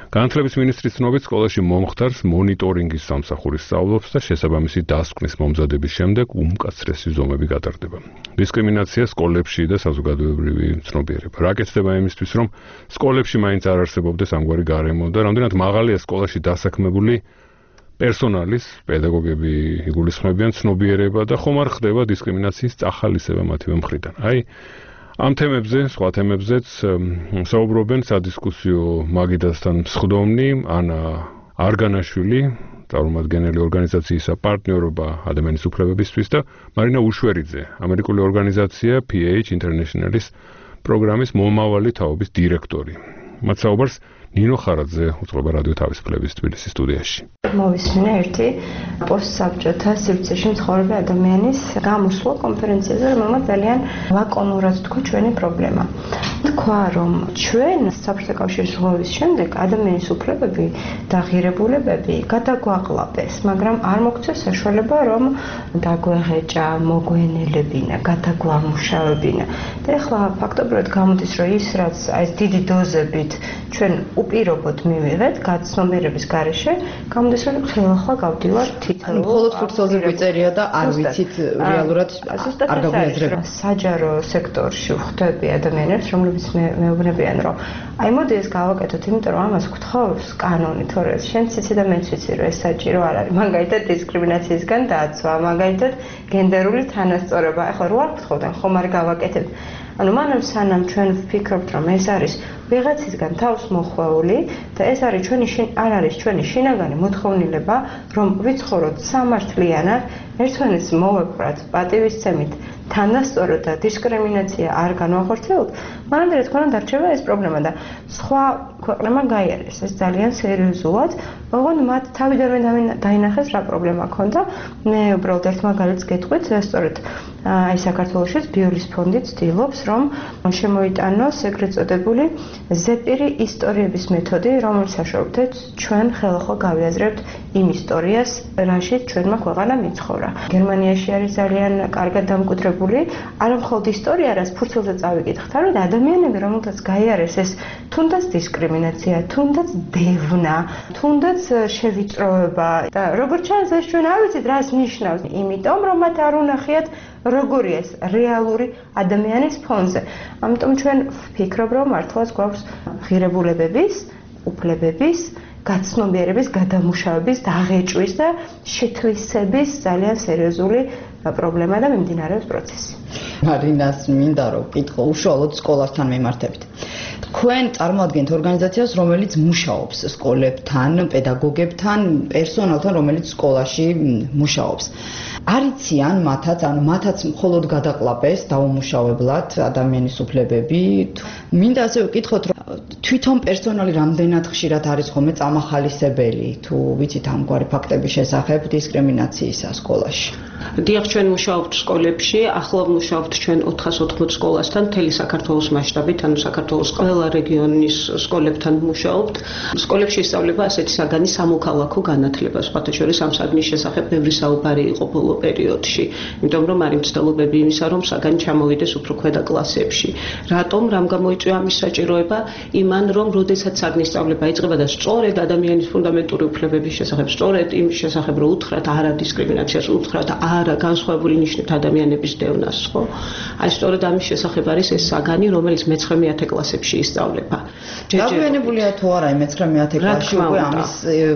განათლების მინისტრის ცნობით სკოლაში მომხდარს მონიტორინგის სამსახური სწავლობს და შესაბამისი დასკვნის მომზადების შემდეგ უმკაცრესი ზომები გატარდება. დისკრიმინაცია სკოლებში და საზოგადოებრივი ცნობიერება. რა კეთდება იმისთვის, რომ სკოლებში მაინც არ არსებობდეს ამგვარი გარემო და რამდენად მაღალია სკოლაში დასაქმებული პერსონალის, პედაგოგები იგულისხმებიან ცნობიერება და ხომ არ ხდება დისკრიმინაციის წახალისება მათივე მხრიდან. აი ამ თემებზე, სხვა თემებზეც საუბრობენ სადისკუსიო მაგიდასთან მსხდომნი ანა არგანაშვილი, წარმომადგენელი ორგანიზაციისა პარტნიორობა ადამიანის უფლებებისთვის და მარინა უშვერიძე, ამერიკული ორგანიზაცია P H International-ის პროგრამის მომავალი თაობის დირექტორი. მათ საუბარს ნინო ხარაძე უწყობა რადიო თავისუფლების თბილისის სტუდიაში. მოვისმინე ერთი პოსტსაბჭოთა სივრცეში მცხოვრები ადამიანის გამოსვლა კონფერენციაზე, რომელმაც ძალიან ლაკონურად თქვა ჩვენი პრობლემა. თქვა, რომ ჩვენ საბჭოთა კავშირის რღვევის შემდეგ ადამიანის უფლებები და ღირებულებები გადაგვაყლაპეს, მაგრამ არ მოგცეს საშუალება, რომ დაგვეღეჭა, მოგვენელებინა, გადაგვამუშავებინა. და ეხლა ფაქტობრივად გამოდის, რომ ის რაც აი ეს დიდი დოზებით ჩვენ უპირობოდ მივიღეთ გაცნობიერების გარეშე, გამოდის რომ ხელახლა გავდივართ თითოეულ მხოლოდ ფურცელზე გვიწერია და არ ვიცით რეალურად არ გაგვიაზრება. საჯარო სექტორში ვხვდები ადამიანებს, რომლებიც მეუბნებიან, რომ აი მოდი ეს გავაკეთოთ, იმიტომ რომ ამას გთხოვს კანონი, თორე შენ ციცი და მეც ვიცი, რომ ეს საჭირო არ არის. მაგალითად დისკრიმინაციისგან დაცვა, მაგალითად გენდერული თანასწორობა. ახლა რო არ გთხოვდნენ, ხომ არ გავაკეთებთ. ანუ მანამ სანამ ჩვენ ვფიქრობთ, რომ ეს არის ვიღაცისგან თავს მოხვეული და ეს არის ჩვენი არ არის ჩვენი შინაგანი მოთხოვნილება, რომ ვიცხოვროთ სამართლიანად, ერთმანეთს მოვეპყრათ პატივისცემით, თანასწორად და დისკრიმინაცია არ განვახორციელოთ, მანამდე რა თქმა უნდა დარჩება ეს პრობლემა და სხვა ქვეყნებმა გაიარეს ეს ძალიან სერიოზულად, ოღონდ მათ თავიდანვე დაინახეს რა პრობლემა ჰქონდა. მე უბრალოდ ერთ მაგალითს გეტყვით, სწორედ აი საქართველოშიც ბიოლის ფონდი ცდილობს, რომ შემოიტანოს ეგრეთ წოდებული ზეპირი ისტორიების მეთოდი, რომელიც საშუალებით ჩვენ ხელახლა გავიაზრებთ იმ ისტორიას, რაშიც ჩვენმა ქვეყანა მიცხოვრა. გერმანიაში არის ძალიან კარგად დამკვიდრებული, არა მხოლოდ ისტორია, რაც ფურცელზე წავიკითხთ, არამედ ადამიანები, რომელთაც გაიარეს ეს თუნდაც დისკრიმინაცია, თუნდაც დევნა, თუნდაც შევიწროება და როგორც ჩანს ეს ჩვენ არ ვიცით რას ნიშნავს, იმიტომ რომ მათ არ უნახიათ როგორია ეს რეალური ადამიანის ფონზე. ამიტომ ჩვენ ვფიქრობ, რომ მართლაც გვაქვს ღირებულებების, უფლებების, გაცნობიერების, გადამუშავების, დაღეჭვის და შეთვისების ძალიან სერიოზული პრობლემა და მიმდინარეობს პროცესი. მარინას მინდა რომ კითხო უშუალოდ სკოლასთან მიმართებით. თქვენ წარმოადგენთ ორგანიზაციას, რომელიც მუშაობს სკოლებთან, პედაგოგებთან, პერსონალთან, რომელიც სკოლაში მუშაობს. არიციან მათაც, ანუ მათაც მხოლოდ გადაყლაპეს დაუმუშავებლად ადამიანის უფლებები. მინდა ასევე ვკითხოთ, რომ თვითონ პერსონალი რამდენად ხშირად არის ხოლმე წამახალისებელი, თუ ვიცით ამგვარი ფაქტების შესახებ დისკრიმინაციისა სკოლაში. დიახ, ჩვენ მუშაობთ სკოლებში, ახლა ვმუშაობთ ჩვენ ოთხას ოთხმოცდ სკოლასთან, მთელი საქართველოს მასშტაბით, ანუ საქართველოს ყველა რეგიონის სკოლებთან ვმუშაობთ. სკოლებში ისწავლება ასეთი საგანი სამოქალაქო განათლება, სხვათა შორის ამ საგნის შესახებ ბევრი საუბარი იყო ბოლო პერიოდში, იმიტომ რომ არის მცდელობები იმისა, რომ საგანი ჩამოვიდეს უფრო ქვედა კლასებში. რატომ, რამ გამოიწვია ამის საჭიროება? იმან, რომ როდესაც საგნის სწავლება იწყება და სწორედ ადამიანის ფუნდამენტური უფლებების შესახებ, სწორედ იმის შესახებ, რომ უთხრათ არა დისკრიმინაციას, უთხრათ არა განსხვავებული ნიშნით ადამიანების დევნას, ხო? აი სწორედ ამის შესახებ არის ეს საგანი, რომელიც მეცხრე მეათე კლასებში ისწავლება. დაგვიანებულია თუ არა მეცხრე მეათე კლასში უკვე ამის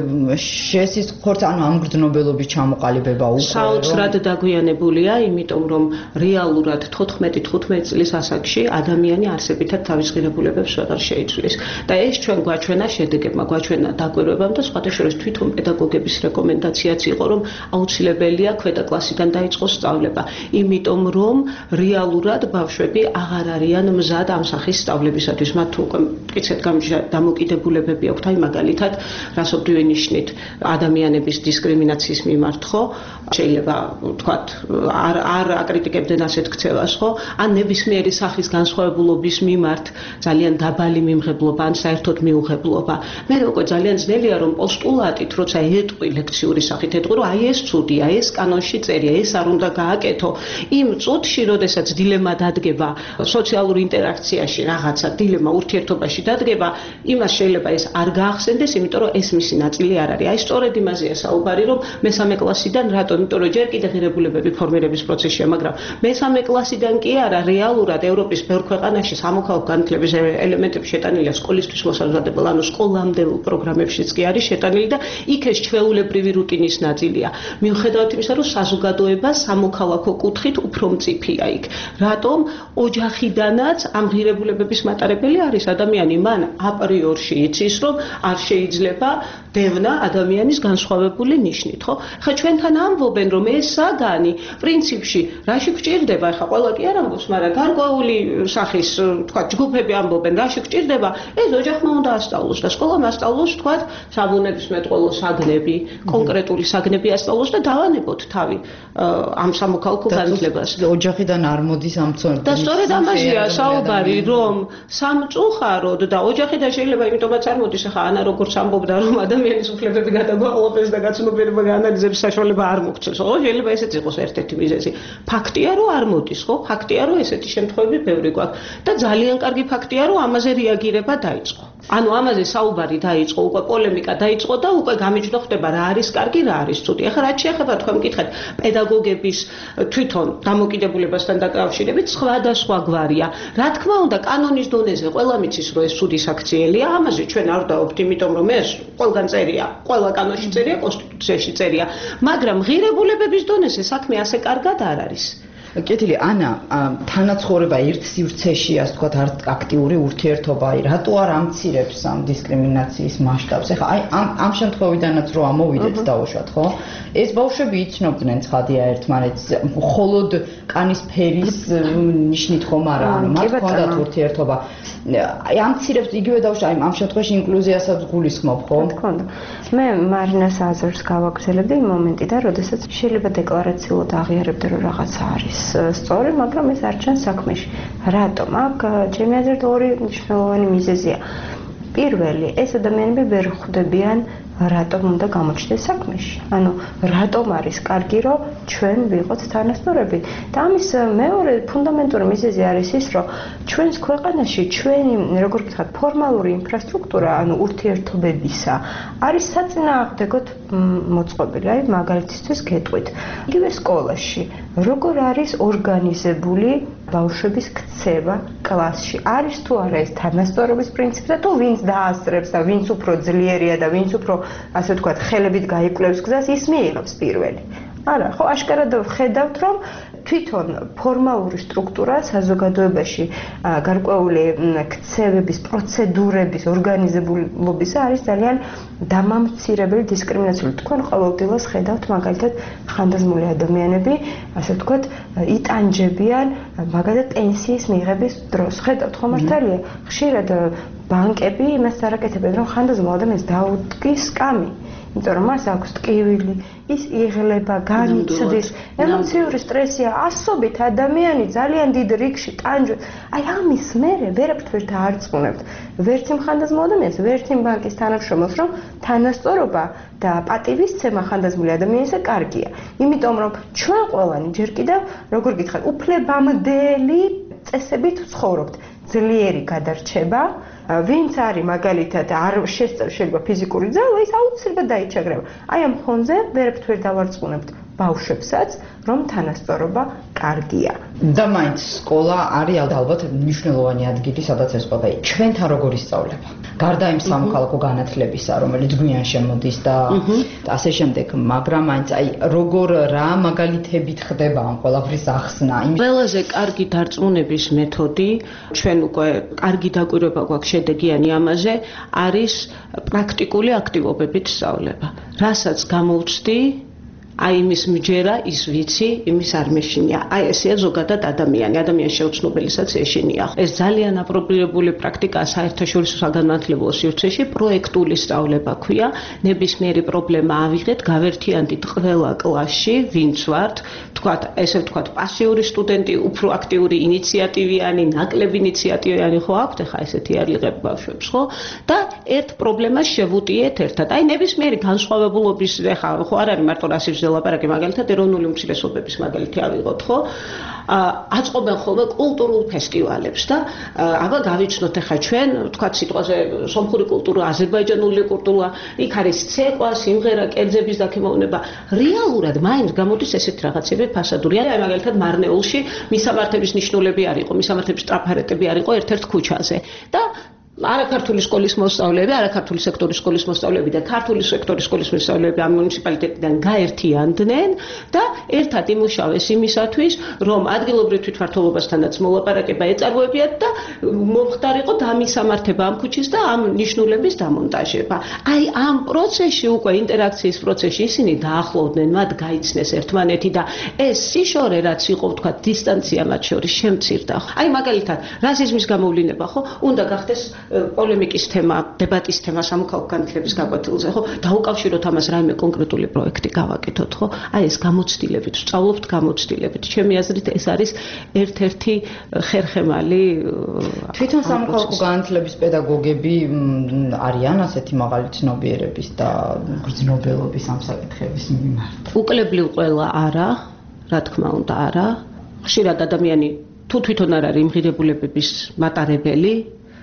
შესის ხორცს, ანუ ამ გრძნობელობის ჩამოყალიბება უკვე საოცრად დაგვიანებულია, იმიტომ რომ რეალურად თოთხმეტი თხუთმეტი წლის ასაკში ადამიანი არსებითად თავის ღირებულებებს ვეღარ შეიცვლის. და ეს ჩვენ გვაჩვენა შედეგებმა, გვაჩვენა დაკვირვებამ და სხვათა შორის თვითონ პედაგოგების რეკომენდაციაც იყო, რომ აუცილებელია ქვედა კლასიდან დაიწყოს სწავლება, იმიტომ რომ რეალურად ბავშვები აღარ არიან მზად ამ სახის სწავლებისათვის. მათ უკვე მტკიცედ დამოკიდებულებები აქვთ, აი მაგალითად, რასობრივი ნიშნით ადამიანების დისკრიმინაციის მიმართ, ხო? შეიძლება ვთქვათ, არ არ აკრიტიკებდნენ ასეთ ქცევას, ხო? ან ნებისმიერი სახის განსხვავებულობის მიმართ ძალიან დაბალი მიმღებლობა, ან საერთოდ მიუღებლობა. მე უკვე ძალიან ძნელია რომ პოსტულატით, როცა ეტყვი ლექციური სახით ეტყვი, რომ აი ეს ცუდია, ეს კანონში წერია, ეს არ უნდა გააკეთო. იმ წუთში, როდესაც დილემა დადგება სოციალურ ინტერაქციაში, რაღაცა დილემა ურთიერთობაში დადგება, იმას შეიძლება ეს არ გაახსენდეს, იმიტომ რომ ეს მისი ნაწილი არ არის. აი სწორედ იმაზეა საუბარი, რომ მესამე კლასიდან რატომ, იმიტომ რომ ჯერ კიდევ ღირებულებები ფორმირების პროცესშია, მაგრამ მესამე კლასიდან კი არა, რეალურად ევროპის ბევრ ქვეყანაში სამოქალაქო განათლების ელემენტები შეტანილია სკოლისთვის მოსამზადებელ, ანუ სკოლამდელ პროგრამებშიც კი არის შეტანილი და იქ ეს ჩვეულებრივი რუტინის ნაწილია. მიუხედავად იმისა, რომ საზოგადოება სამოქალაქო კუთხით უფრო მწიფია იქ. რატომ ოჯახიდანაც ამ ღირებულებების მატარებელი არის ადამიანი, მან აპრიორში იცის, რომ არ შეიძლება დევნა ადამიანის განსხვავებული ნიშნით, ხო? ხა ჩვენთან ამბობენ, რომ ეს საგანი პრინციპში რაში გვჭირდება, ხა ყველა კი არ ამბობს, მაგრამ გარკვეული სახის, თქვა, ჯგუფები ამბობენ, რაში გვჭირდება, ეს ოჯახმა უნდა ასწავლოს და სკოლამ ასწავლოს, თქვა, საბუნებისმეტყველო საგნები, კონკრეტული საგნები ასწავლოს და დავანებოთ თავი ამ სამოქალაქო განათლებას. ოჯახიდან არ მოდის ამ ცნობები. და სწორედ ამაზეა საუბარი, რომ სამწუხაროდ და ოჯახიდან შეიძლება იმიტომაც არ მოდის, ხა ანა როგორც ამბობდა, რომ ადამიანის უფლებები გადაგვაყოლებს და გაცნობიერება გაანალიზების საშუალება არ მოგცეს, ხო? შეიძლება ესეც იყოს ერთ-ერთი მიზეზი. ფაქტია, რომ არ მოდის, ხო? ფაქტია, რომ ესეთი შემთხვევები ბევრი გვაქვს და ძალიან კარგი ფაქტია, რომ ამაზე რეაგირება დაიწყო. ანუ ამაზე საუბარი დაიწყო, უკვე პოლემიკა დაიწყო და უკვე გამიჯდა ხდება რა არის კარგი, რა არის ცუდი. ახლა რაც შეეხება თქვენ მკითხეთ პედაგოგების თვითონ დამოკიდებულებასთან დაკავშირებით სხვადასხვა გვარია. რა თქმა უნდა, კანონის დონეზე ყველა მიცის, რომ ეს ცუდი საქციელია, ამაზე ჩვენ არ დავობთ, იმიტომ რომ ეს ყველგან წერია, ყველა კანონში წერია, კონსტიტუციაში წერია, მაგრამ ღირებულებების დონეზე საქმე ასე კარგად არ არის. კეთილი ანა, თანაცხოვრება ერთ სივრცეში, ასე ვთქვათ, აქტიური ურთიერთობა, რატო არ ამცირებს ამ დისკრიმინაციის მასშტაბს? ეხლა აი ამ ამ შემთხვევიდანაც რო ამოვიდეთ დაუშვათ, ხო? ეს ბავშვები იცნობდნენ ცხადია ერთმანეთს, მხოლოდ კანის ფერის ნიშნით ხომ არა, ანუ მათ ჰქონდათ ურთიერთობა. აი ამცირებს იგივე დაუშვა, აი ამ შემთხვევაში ინკლუზიასაც გულისხმობ, ხო? თქო. მე მარინას აზრს გავაგრძელებდი იმ მომენტიდან, როდესაც შეიძლება დეკლარაციულად აღიარებდე, რომ რაღაცა არის სწორი, მაგრამ ეს არ ჩანს საქმეში. რატომ? აქ ჩემი აზრით ორი მნიშვნელოვანი მიზეზია. პირველი, ეს ადამიანები ვერ ხვდებიან რატომ უნდა გამოჩნდეს საქმეში. ანუ რატომ არის კარგი, რომ ჩვენ ვიყოთ თანასწორები. და ამის მეორე ფუნდამენტური მიზეზი არის ის, რომ ჩვენს ქვეყანაში ჩვენი, როგორ ვთქვათ, ფორმალური ინფრასტრუქტურა, ანუ ურთიერთობებისა, არის საწინააღმდეგოდ მოწყობილი. აი მაგალითისთვის გეტყვით. იგივე სკოლაში, როგორ არის ორგანიზებული ბავშვების ქცევა კლასში. არის თუ არა ეს თანასწორობის პრინციპზე, თუ ვინც დაასწრებს და ვინც უფრო ძლიერია და ვინც უფრო ასე ვთქვათ, ხელებით გაიკვლევს გზას, ის მიიღებს პირველი. არა, ხო, აშკარად ვხედავთ, რომ თვითონ ფორმალური სტრუქტურა საზოგადოებაში გარკვეული ქცევების, პროცედურების, ორგანიზებულობისა არის ძალიან დამამცირებელი დისკრიმინაციული. თქვენ ყოველდღიურად ხედავთ, მაგალითად, ხანდაზმული ადამიანები, ასე ვთქვათ, იტანჯებიან მაგალითად პენსიის მიღების დროს. ხედავთ, ხო მართალია? ხშირად ბანკები იმას არაკეთებენ, რომ ხანდაზმულ ადამიანს დაუდგის სკამი. იმიტომ რომ მას აქვს ტკივილი, ის იღლება, განიცდის, ემოციური სტრესია, ასობით ადამიანი ძალიან დიდ რიგში ტანჯვებს. აი ამის მერე ვერაფერ დაარწმუნებთ. ვერც იმ ხანდაზმულ ადამიანს, ვერც იმ ბანკის თანამშრომელს, რომ თანასწორობა და პატივისცემა ხანდაზმული ადამიანისა კარგია. იმიტომ რომ ჩვენ ყველანი ჯერ კიდევ, როგორ გითხარ, უფლებამდელი წესებით ვცხოვრობთ. ძლიერი გადარჩება, ვინც არის მაგალითად არ შესწევს შეიძლება ფიზიკური ძალა, ის აუცილებლად დაიჩაგრება. აი ამ ფონზე ვერაფერ დავარწმუნებთ ბავშვებსაც, რომ თანასწორობა კარგია. და მაინც სკოლა არის ალბათ მნიშვნელოვანი ადგილი, სადაც ეს ყველა ჩვენთან როგორ ისწავლება. გარდა იმ სამოქალაქო განათლებისა, რომელიც გვიან შემოდის და ასე შემდეგ, მაგრამ მაინც აი როგორ რა მაგალითებით ხდება ამ ყველაფრის ახსნა. ყველაზე კარგი დარწმუნების მეთოდი, ჩვენ უკვე კარგი დაკვირვება გვაქვს შედეგიანი ამაზე, არის პრაქტიკული აქტივობებით სწავლება. რასაც გამოვცდი, აი იმის მჯერა, ის ვიცი, იმის არ მეშინია. აი ესეა ზოგადად ადამიანი, ადამიანის შეუცნობელისაც ეშინია. ეს ძალიან აპრობირებული პრაქტიკაა საერთაშორისო საგანმანათლებლო სივრცეში, პროექტული სწავლება ქვია. ნებისმიერი პრობლემა ავიღეთ, გავერთიანდით ყველა კლასში, ვინც ვართ, თქვათ, ესე ვთქვათ, პასიური სტუდენტი, უფრო აქტიური ინიციატივიანი, ნაკლები ინიციატივიანი ხო აქვთ, ხა ესეთი არ იღებ ბავშვებს, ხო? და ერთ პრობლემას შევუტიეთ ერთად. აი ნებისმიერი განსხვავებულობის, ხა ხო არ არის მარტო რასიზმზე ველაპარაკი მაგალითად ეროვნული უმცირესობების მაგალითი ავიღოთ, ხო? აწყობენ ხოლმე კულტურულ ფესტივალებს და აბა გავიცნოთ ახლა ჩვენ, თქვა სიტყვაზე სომხური კულტურა, აზერბაიჯანული კულტურა, იქ არის ცეკვა, სიმღერა, კერძების დაქიმოვნება. რეალურად მაინც გამოდის ესეთ რაღაცები ფასადური. აი მაგალითად მარნეულში მისამართების ნიშნულები არ იყო, მისამართების ტრაფარეტები არ იყო ერთ-ერთ ქუჩაზე და არაქართული სკოლის მოსწავლეები, არაქართული სექტორის სკოლის მოსწავლეები და ქართული სექტორის სკოლის მოსწავლეები ამ მუნიციპალიტეტიდან გაერთიანდნენ და ერთად იმუშავეს იმისათვის, რომ ადგილობრივ თვითმმართველობასთანაც მოლაპარაკება ეწარმოებიათ და მომხდარიყო დამისამართება ამ ქუჩის და ამ ნიშნულების დამონტაჟება. აი ამ პროცესში უკვე ინტერაქციის პროცესში ისინი დაახლოვდნენ, მათ გაიცნეს ერთმანეთი და ეს სიშორე რაც იყო, თქვა, დისტანცია მათ შორის შემცირდა. აი მაგალითად, რასიზმის გამოვლინება, ხო, უნდა გახდეს პოლემიკის თემა, დებატის თემა სამოქალაქო განათლების გაკვეთილზე, ხო? დაუკავშიროთ ამას რაიმე კონკრეტული პროექტი გავაკეთოთ, ხო? აი ეს გამოცდილებით, სწავლობთ გამოცდილებით. ჩემი აზრით ეს არის ერთ-ერთი ხერხემალი. თვითონ სამოქალაქო განათლების პედაგოგები არიან ასეთი მაღალი ცნობიერების და გრძნობელობის ამ საკითხების მიმართ. უკლებლივ ყველა არა, რა თქმა უნდა არა. ხშირად ადამიანი თუ თვითონ არ არის იმღირებულებების მატარებელი,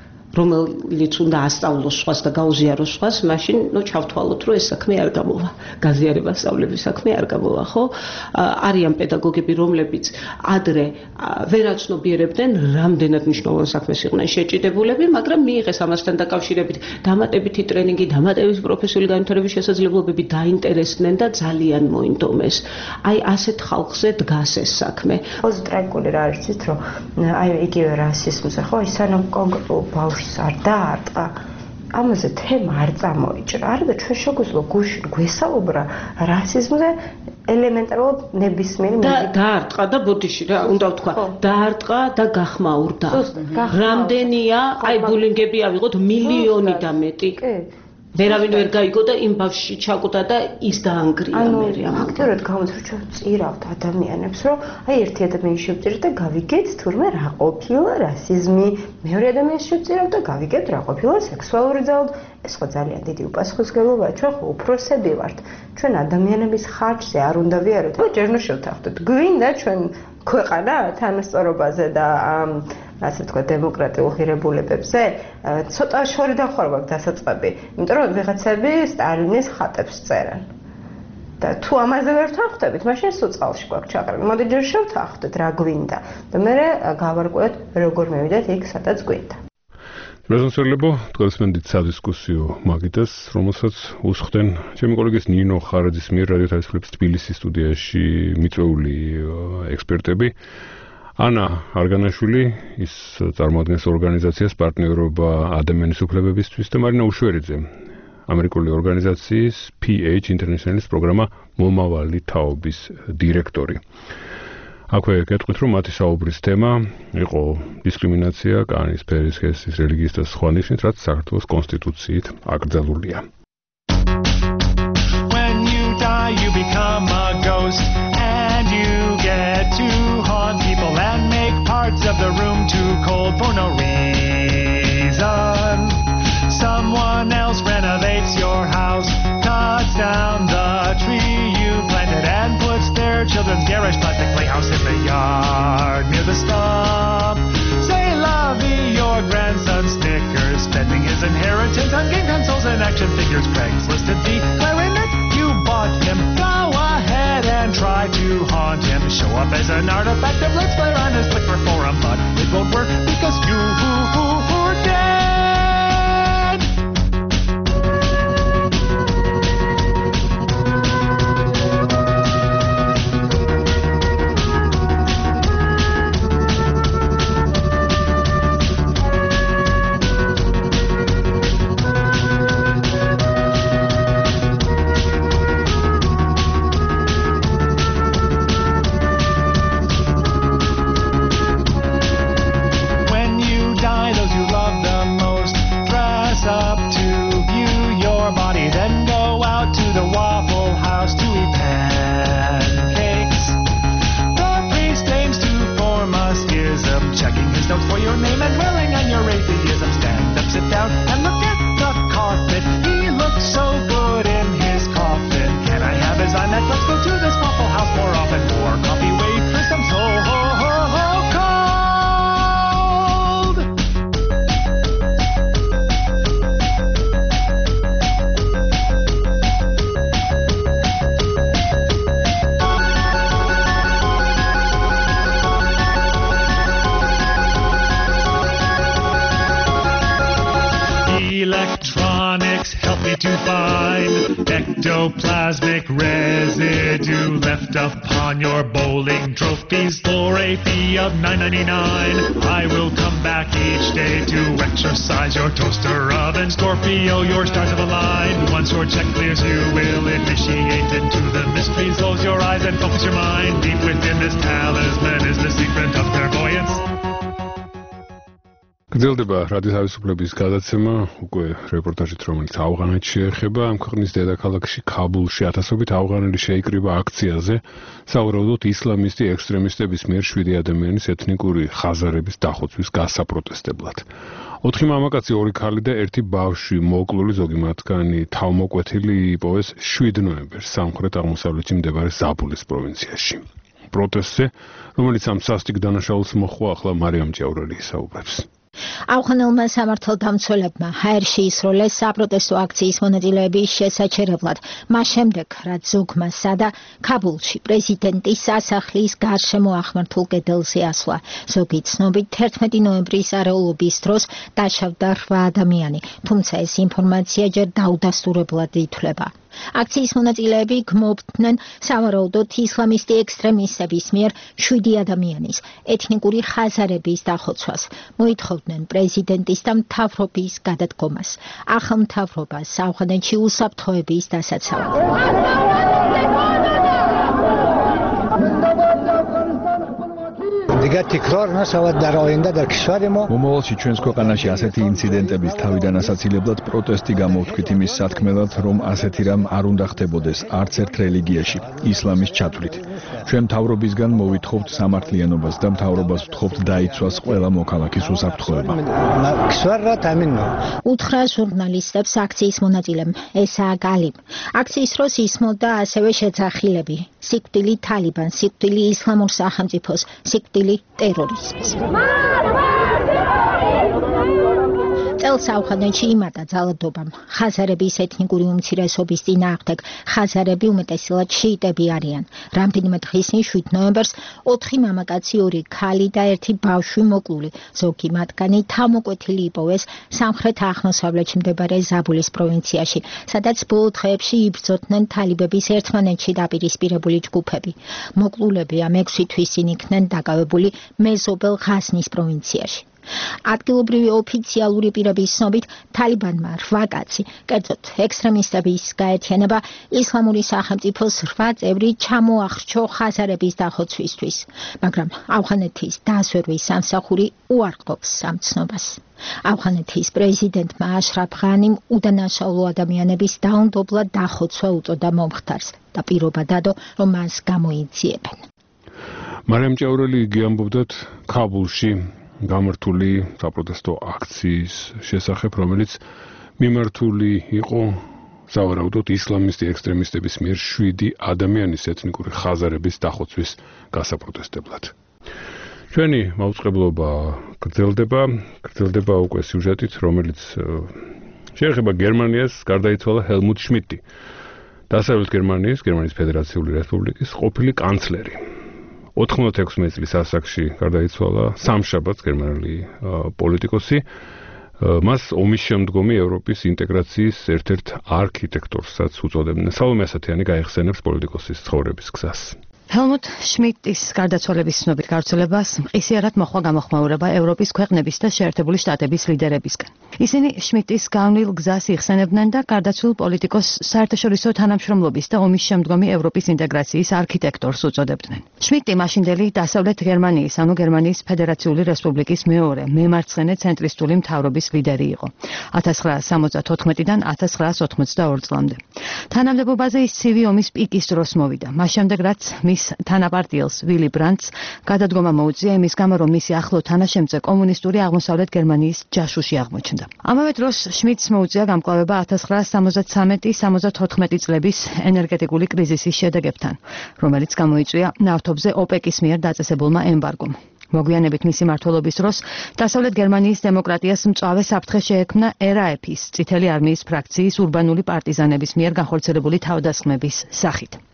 რომელიც უნდა ასწავლოს სხვას და გაუზიაროს სხვას, მაშინ ნუ ჩავთვალოთ, რომ ეს საქმე არ გამოვა. გაზიარება სწავლების საქმე არ გამოვა, ხო? არიან პედაგოგები, რომლებიც ადრე ვერაცნობიერებდნენ, რამდენად მნიშვნელოვან საქმეს იყვნენ შეჭიდებულები, მაგრამ მიიღეს ამასთან დაკავშირებით დამატებითი ტრენინგი, დამატებითი პროფესიული განვითარების შესაძლებლობები, დაინტერესდნენ და ძალიან მოინდომეს. აი ასეთ ხალხზე დგას ეს საქმე. ყველაზე ტრაგიკული რა არის ის, რომ აი იგივე რასიზმზე, ხო, ისანამ კონკრეტულ ბავშვს არ დაარტყა, ამაზე თემა არ წამოიჭრა. არა ჩვენ შეგვიძლია გუშინ გვესაუბრა რასიზმზე ელემენტარულად ნებისმიერი და დაარტყა და ბოდიში რა უნდა ვთქვა, დაარტყა და გახმაურდა. რამდენია, აი ბულინგები ავიღოთ მილიონი და მეტი. ვერავინ ვერ გაიგო და იმ ბავშვში ჩაკვდა და ის დაანგრია მერე. ანუ აქტიურად გამოდის რომ წირავთ ადამიანებს, რომ აი ერთი ადამიანი შევწირეთ და გავიგეთ თურმე რა ყოფილა რასიზმი, მეორე ადამიანს შევწირავთ და გავიგეთ რა ყოფილა სექსუალური ძალადობა. ეს ხო ძალიან დიდი უპასუხისმგებლობაა, ჩვენ ხო უფროსები ვართ. ჩვენ ადამიანების ხარჯზე არ უნდა ვიაროთ. ჯერ ნუ შევთანხმდეთ. გვინდა ჩვენ ქვეყანა თანასწორობაზე და ასე თქვა დემოკრატიულ ღირებულებებზე ცოტა შორი დახურვა აქვს დასაწყები, იმიტომ რომ ვიღაცები სტალინის ხატებს წერენ. და თუ ამაზე ვერ თანხმდებით, მაშინ სულ წყალში გვაქვს ჩაყრილი. მოდი ჯერ შევთანხმდეთ რა გვინდა და მე გავარკვევთ როგორ მივიდეთ იქ სადაც გვინდა. პრეზიდენტებო, თქვენსმენდით სადისკუსიო მაგიდას, რომელსაც უსხდენ ჩემი კოლეგის ნინო ხარაძის მიერ რადიო თავისუფლების თბილისის სტუდიაში მიწვეული ექსპერტები. ანა არგანაშვილი, ის წარმოადგენს ორგანიზაციას პარტნიორობა ადამიანის უფლებებისთვის და მარინა უშვერიძე, ამერიკული ორგანიზაციის P H International-ის პროგრამა მომავალი თაობის დირექტორი. აქვე გეტყვით, რომ მათი საუბრის თემა იყო დისკრიმინაცია, კანის, ფერის, ხესის, რელიგიის და სხვა ნიშნით, რაც საქართველოს კონსტიტუციით აკრძალულია. When you die, you become a ghost and you get to haunt people and make parts of the room too cold for no reason. Someone else renovates your house, cuts down the tree you planted and puts their children's garish plastic playhouse in the yard near the stump. Say la vie, your grandson snickers, spending his inheritance on game consoles and action figures. Craigslist to the clarinet you bought him. Go ahead and try to haunt him. Show up as an artifact of let's play on his Flickr forum, but it won't work because you are dead. Those ectoplasmic residue left upon your bowling trophies for a fee of nine ninety-nine. I will come back each day to exercise your toaster oven. Scorpio, your stars have aligned. Once your check clears, you will initiate into the mysteries. Close your eyes and focus your mind. Deep within this talisman is the secret of clairvoyance. გრძელდება რადიო თავისუფლების გადაცემა, უკვე რეპორტაჟით, რომელიც ავღანეთში ეხება. ამ ქვეყნის დედაქალაქში ქაბულში ათასობით ავღანელი შეიკრიბა აქციაზე, სავარაუდოდ ისლამისტი ექსტრემისტების მიერ შვიდი ადამიანის ეთნიკური ხაზარების დახოცვის გასაპროტესტებლად. ოთხი მამაკაცი, ორი ქალი და ერთი ბავშვი მოკლული, ზოგი მათგანი თავმოკვეთილი იპოვეს შვიდ ნოემბერს სამხრეთ აღმოსავლეთში მდებარე ზაბულის პროვინციაში. პროტესტზე, რომელიც ამ სასტიკ დანაშაულს მოჰყვა, ახლა მარიამ ჭიაურელი ისაუბრებს. ავღანელმა სამართალდამცველებმა ჰაერში ისროლეს საპროტესტო აქციის მონაწილეების შესაჩერებლად, მას შემდეგ, რაც ზოგმა სადა ქაბულში პრეზიდენტის სასახლის გარშემო აღმართულ კედელზე ასვლა. ზოგი ცნობით თერთმეტი ნოემბრის არეულობის დროს დაშავდა რვა ადამიანი, თუმცა ეს ინფორმაცია ჯერ დაუდასტურებლად ითვლება. აქციის მონაწილეები გმობდნენ სავარაუდოდ ისლამისტი ექსტრემისტების მიერ შვიდი ადამიანის ეთნიკური ხაზარების დახოცვას. მოითხოვდნენ პრეზიდენტის და მთავრობის გადადგომას. ახალ მთავრობას ავღანეთში უსაფრთხოების დასაცავად. دیگر تکرار نشود در آینده در کشور ما მომავალში ჩვენს ქვეყანაში ასეთი ინციდენტების თავიდან ასაცილებლად პროტესტი გამოვთქვით იმის სათქმელად, რომ ასეთი რამ არ უნდა ხდებოდეს არც ერთ რელიგიაში, ისლამის ჩათვლით. ჩვენ მთავრობისგან მოვითხოვთ სამართლიანობას და მთავრობას ვთხოვთ დაიცვას ყველა მოქალაქის უსაფრთხოება. کشور را تامین უთხრა ჟურნალისტებს აქციის მონაწილემ ესაა გალიმ. აქციის დროს ისმოდა ასევე შეძახილები. სიკვდილი თალიბანს, სიკვდილი ისლამურ სახელმწიფოს, სიკვდილი ტერორიზმს. წელს ავღანეთში იმატა ძალადობამ. ხაზარების ეთნიკური უმცირესობის წინააღმდეგ. ხაზარები უმეტესად შიიტები არიან. რამდენიმე დღის წინ შვიდ ნოემბერს ოთხი მამაკაცი, ორი ქალი და ერთი ბავშვი მოკლული. ზოგი მათგანი თავმოკვეთილი იპოვეს სამხრეთ აღმოსავლეთში მდებარე ზაბულის პროვინციაში, სადაც ბოლო დღეებში იბრძოდნენ თალიბების ერთმანეთში დაპირისპირებული ჯგუფები. მოკლულები ამ ექვსი თვის წინ იქნენ დაკავებული მეზობელ ღაზნის პროვინციაში. ადგილობრივი ოფიციალური პირების ცნობით, თალიბანმა რვა კაცი, კერძოდ ექსტრემისტების გაერთიანება ისლამური სახელმწიფოს რვა წევრი ჩამოახრჩო ხაზარების დახოცვისთვის, მაგრამ ავღანეთის დაზვერვის სამსახური უარყოფს ამ ცნობას. ავღანეთის პრეზიდენტმა აშრაფ ღანიმ უდანაშაულო ადამიანების დაუნდობლად დახოცვა უწოდა მომხდარს და პირობა დადო, რომ მას გამოიძიებენ. მარიამ ჭიაურელი გიამბობდათ ქაბულში გამართული საპროტესტო აქციის შესახებ, რომელიც მიმართული იყო სავარაუდოდ ისლამისტი ექსტრემისტების მიერ შვიდი ადამიანის ეთნიკური ხაზარების დახოცვის გასაპროტესტებლად. ჩვენი მაუწყებლობა გრძელდება, გრძელდება უკვე სიუჟეტით, რომელიც შეეხება გერმანიას, გარდაიცვალა ჰელმუტ შმიდტი, დასავლეთ გერმანიის, გერმანიის ფედერაციული რესპუბლიკის ყოფილი კანცლერი. ოთხმოცდაექვსი წლის ასაკში გარდაიცვალა სამშაბათს გერმანელი პოლიტიკოსი. მას ომის შემდგომი ევროპის ინტეგრაციის ერთ-ერთ არქიტექტორსაც უწოდებდნენ. სალომე ასათიანი გაიხსენებს პოლიტიკოსის ცხოვრების გზას. ჰელმუტ შმიდტის გარდაცვალების ცნობით გავრცელებას მყისიარად მოჰყვა გამოხმაურება ევროპის ქვეყნების და შეერთებული შტატების ლიდერებისგან. ისინი შმიდტის განვლილ გზას იხსენებდნენ და გარდაცვლილ პოლიტიკოსს საერთაშორისო თანამშრომლობის და ომის შემდგომი ევროპის ინტეგრაციის არქიტექტორს უწოდებდნენ. შმიდტი მაშინდელი დასავლეთ გერმანიის, ანუ გერმანიის ფედერაციული რესპუბლიკის მეორე მემარცხენე ცენტრისტული მთავრობის ლიდერი იყო. ათას ცხრაას სამოცდათოთხმეტიდან ათას ცხრაას ოთხმოცდაორ წლამდე. თანამდებობაზე ის ცივი ომის პიკის დროს მოვიდა. მას შემდეგ რაც თანაპარტიელს ვილი ბრანდტს გადადგომა მოუწია იმის გამო, რომ მისი ახლო თანაშემწე კომუნისტური აღმოსავლეთ გერმანიის ჯაშუში აღმოჩნდა. ამავე დროს შმიდტს მოუწია გამკლავება ათას ცხრაას სამოცდათსამეტი სამოცდათოთხმეტი წლების ენერგეტიკული კრიზისის შედეგებთან, რომელიც გამოიწვია ნავთობზე ოპეკის მიერ დაწესებულმა ემბარგომ. მოგვიანებით მისი მმართველობის დროს დასავლეთ გერმანიის დემოკრატიას მწვავე საფრთხე შეექმნა er á efის, წითელი არმიის ფრაქციის ურბანული პარტიზანების მიერ განხორციელებული თავდასხმების სახით.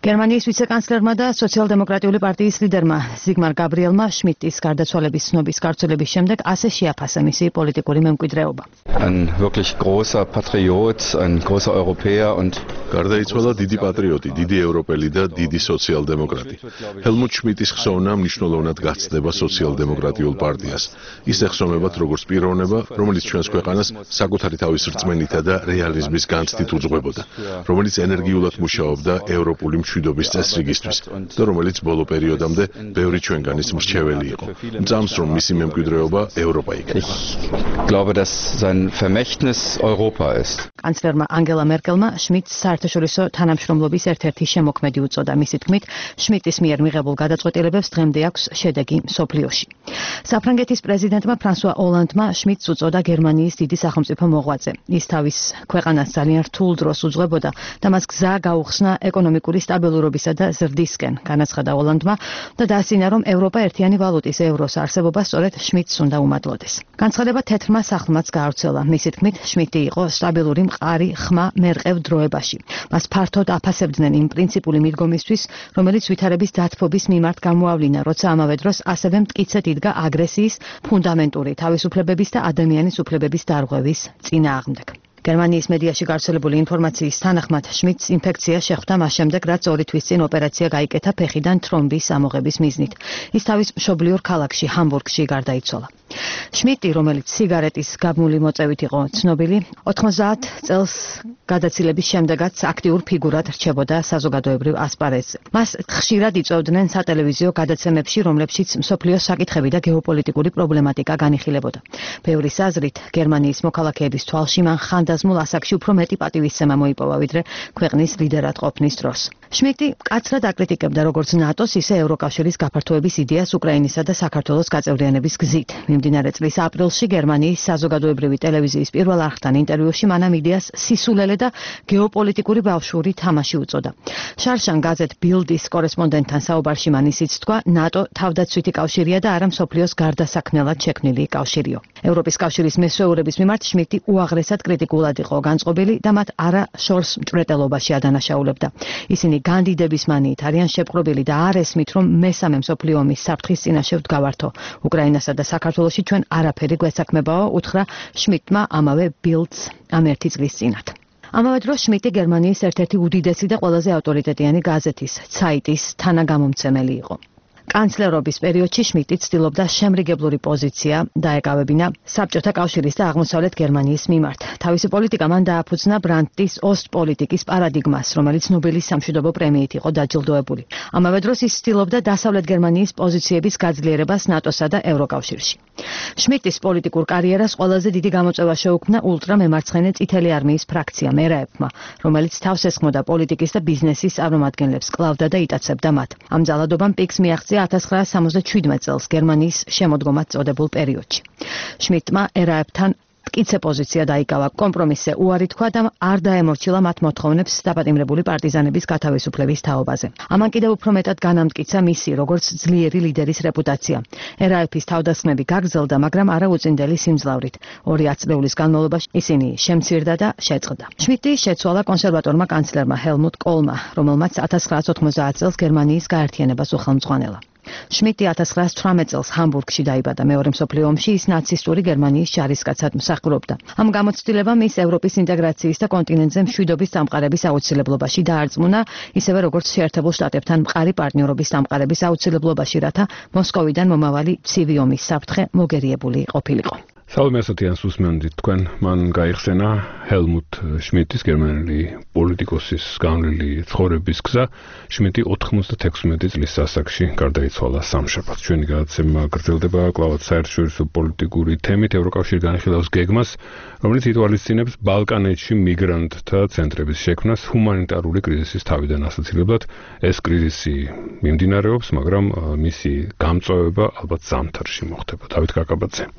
გერმანიის ვიცეკანცლერმა და სოციალ-დემოკრატიული პარტიის ლიდერმა ზიგმარ გაბრიელმა შმიდტის გარდაცვალების ცნობის გავრცელების შემდეგ ასე შეაფასა მისი პოლიტიკური მემკვიდრეობა. Ein wirklich großer Patriot, ein großer Europäer und გარდაიცვალა დიდი პატრიოტი, დიდი ევროპელი და დიდი სოციალ-დემოკრატი. ჰელმუტ შმიდტის ხსოვნა მნიშვნელოვნად გაცდება სოციალ-დემოკრატიულ პარტიას. ის ეხსომებათ როგორც პიროვნება, რომელიც ჩვენს ქვეყანას საკუთარი თავის რწმენითა და რეალიზმის განცდით უძღვებოდა, რომელიც ენერგიულად მუშაობდა ევროპული მშვიდობის წესრიგისთვის და რომელიც ბოლო პერიოდამდე ბევრი ჩვენგანის მრჩეველი იყო. მწამს რომ მისი მემკვიდრეობა ევროპა იქნება. Ich glaube, dass sein Vermächtnis Europa ist. კანცლერმა ანგელა მერკელმა შმიდტს საერთაშორისო თანამშრომლობის ერთ-ერთი შემოქმედი უწოდა. მისი თქმით, შმიდტის მიერ მიღებულ გადაწყვეტილებებს დღემდე აქვს შედეგი მსოფლიოში. საფრანგეთის პრეზიდენტმა ფრანსუა ოლანდმა შმიდტს უწოდა გერმანიის დიდი სახელმწიფო მოღვაწე. ის თავის ქვეყანას ძალიან რთულ დროს უძღვებოდა და მას გზა გაუხსნა ეკონომიკური სტაბილურობისა და ზრდისკენ, განაცხადა ოლანდმა და დაასწინა, რომ ევროპა ერთიანი ვალუტის ევროს არსებობა სწორედ შმიდტს უნდა უმადლოდეს. განცხადება თეთრმა სახლმაც გაავრცელა. მისი თქმით, შმიდტი იყო სტაბილური მყარი ხმა მერყევ დროებაში. მას ფართოდ აფასებდნენ იმ პრინციპული მიდგომისთვის, რომელიც ვითარების დათბობის მიმართ გამოავლინა, როცა ამავე დროს ასევე მტკიცედ იდგა აგრესიის, ფუნდამენტური თავისუფლებების და ადამიანის უფლებების დარღვევის წინააღმდეგ. გერმანიის მედიაში გავრცელებული ინფორმაციის თანახმად შმიდტს ინფექცია შეხვდა მას შემდეგ, რაც ორი თვის წინ ოპერაცია გაიკეთა ფეხიდან თრომბის ამოღების მიზნით. ის თავის მშობლიურ ქალაქში ჰამბურგში გარდაიცვალა. შმიდტი, რომელიც სიგარეტის გაბმული მოწევით იყო ცნობილი, ოთხმოცდაათ წელს გადაცილების შემდეგაც აქტიურ ფიგურად რჩებოდა საზოგადოებრივ ასპარეზზე. მას ხშირად იწვევდნენ სატელევიზიო გადაცემებში, რომლებშიც მსოფლიოს საკითხები და გეოპოლიტიკური პრობლემატიკა განიხილებოდა. ბევრის აზრით, გერმანიის მოქალაქეების თვალში მან ხანდაზმულ ასაკში უფრო მეტი პატივისცემა მოიპოვა, ვიდრე ქვეყნის ლიდერად ყოფნის დროს. შმიდტი კაცრად აკრიტიკებდა როგორც ნატოს, ისე ევროკავშირის გაფართოების იდეას უკრაინისა და საქართველოს გაწევრიანების გზით. მიმდინარე წლის აპრილში გერმანიის საზოგადოებრივი ტელევიზიის პირველ არხთან ინტერვიუში მან ამ იდეას სისულელე და გეოპოლიტიკური ბავშვური თამაში უწოდა. შარშან გაზეთ ბილდის კორესპონდენტთან საუბარში მან ისიც თქვა, ნატო თავდაცვითი კავშირია და არა მსოფლიოს გარდასაქმნელად შექმნილი კავშირიო. ევროპის კავშირის მესვეურების მიმართ შმიდტი უაღრესად კრიტიკულად იყო განწყობილი და მათ არა შორს მჭვრეტელობაში ადანაშაულებდა. ისინი განდიდების მანიით არიან შეპყრობილი და არ ესმით, რომ მესამე მსოფლიო ომის საფრთხის წინაშე ვდგავართო. უკრაინასა და საქართველოში ჩვენ არაფერი გვესაქმებაო, უთხრა შმიდტმა ამავე ბილდს ამ ერთი წლის წინათ. ამავე დროს შმიდტი გერმანიის ერთ-ერთი უდიდესი და ყველაზე ავტორიტეტიანი გაზეთის ცაიტის თანაგამომცემელი იყო. კანცლერობის პერიოდში შმიდტი ცდილობდა შემრიგებლური პოზიცია დაეკავებინა საბჭოთა კავშირის და აღმოსავლეთ გერმანიის მიმართ. თავისი პოლიტიკა მან დააფუძნა ბრანდტის ოსტპოლიტიკის პარადიგმას, რომელიც ნობელის სამშვიდობო პრემიით იყო დაჯილდოებული. ამავე დროს ის ცდილობდა დასავლეთ გერმანიის პოზიციების გაძლიერებას ნატოსა და ევროკავშირში. შმიდტის პოლიტიკურ კარიერას ყველაზე დიდი გამოწვევა შეუქმნა ულტრამემარცხენე წითელი არმიის ფრაქციამ ერაეფმა, რომელიც თავს ესხმოდა პოლიტიკის და ბიზნესის წარმომადგენლებს, კლავდა და იტაცებდა მათ. ამ ძალადობამ პიკს მიაღწია ათას ცხრაასი სამოცდათშვიდმეტ წელს გერმანიის შემოდგომად წოდებულ პერიოდში. შმიდტმა ერაეფთან მტკიცე პოზიცია დაიკავა, კომპრომისზე უარი თქვა და არ დაემორჩილა მათ მოთხოვნებს დაპატიმრებული პარტიზანების გათავისუფლების თაობაზე. ამან კიდევ უფრო მეტად განამტკიცა მისი როგორც ძლიერი ლიდერის რეპუტაცია. ერაეფის თავდასხმები გაგრძელდა, მაგრამ არა უწინდელი სიმძლავრით. ორი ათწლეულის განმავლობაში ისინი შემცირდა და შეწყდა. შმიდტი შეცვალა კონსერვატორმა კანცლერმა ჰელმუტ კოლმა, რომელმაც ათას ცხრაასი ოთხმოცდაათ წელს გერმანიის გაერთიანებას უხელმძღვანელა. შმიდტი ათას ცხრაასი თვრამეტ წელს ჰამბურგში დაიბადა. მეორე მსოფლიო ომში ის ნაცისტური გერმანიის ჯარისკაცად მსახურობდა. ამ გამოცდილებამ ის ევროპის ინტეგრაციის და კონტინენტზე მშვიდობის დამყარების აუცილებლობაში დაარწმუნა, ისევე როგორც შეერთებულ შტატებთან მყარი პარტნიორობის დამყარების აუცილებლობაში, რათა მოსკოვიდან მომავალი ცივი ომის საფრთხე მოგერიებული ყოფილიყო. სალომე ასათიანს უსმენდით თქვენ, მან გაიხსენა ჰელმუტ შმიდტის გერმანელი პოლიტიკოსის განვლილი ცხოვრების გზა. შმიდტი ოთხმოცდათექვსმეტი წლის ასაკში გარდაიცვალა სამშაბათს. ჩვენი გადაცემა გრძელდება კვლავად საერთაშორისო პოლიტიკური თემით. ევროკავშირი განიხილავს გეგმას, რომელიც ითვალისწინებს ბალკანეთში მიგრანტთა ცენტრების შექმნას ჰუმანიტარული კრიზისის თავიდან ასაცილებლად. ეს კრიზისი მიმდინარეობს, მაგრამ მისი გამწვევება ალბათ ზამთარში მოხდება. დავით კაკაბაძე.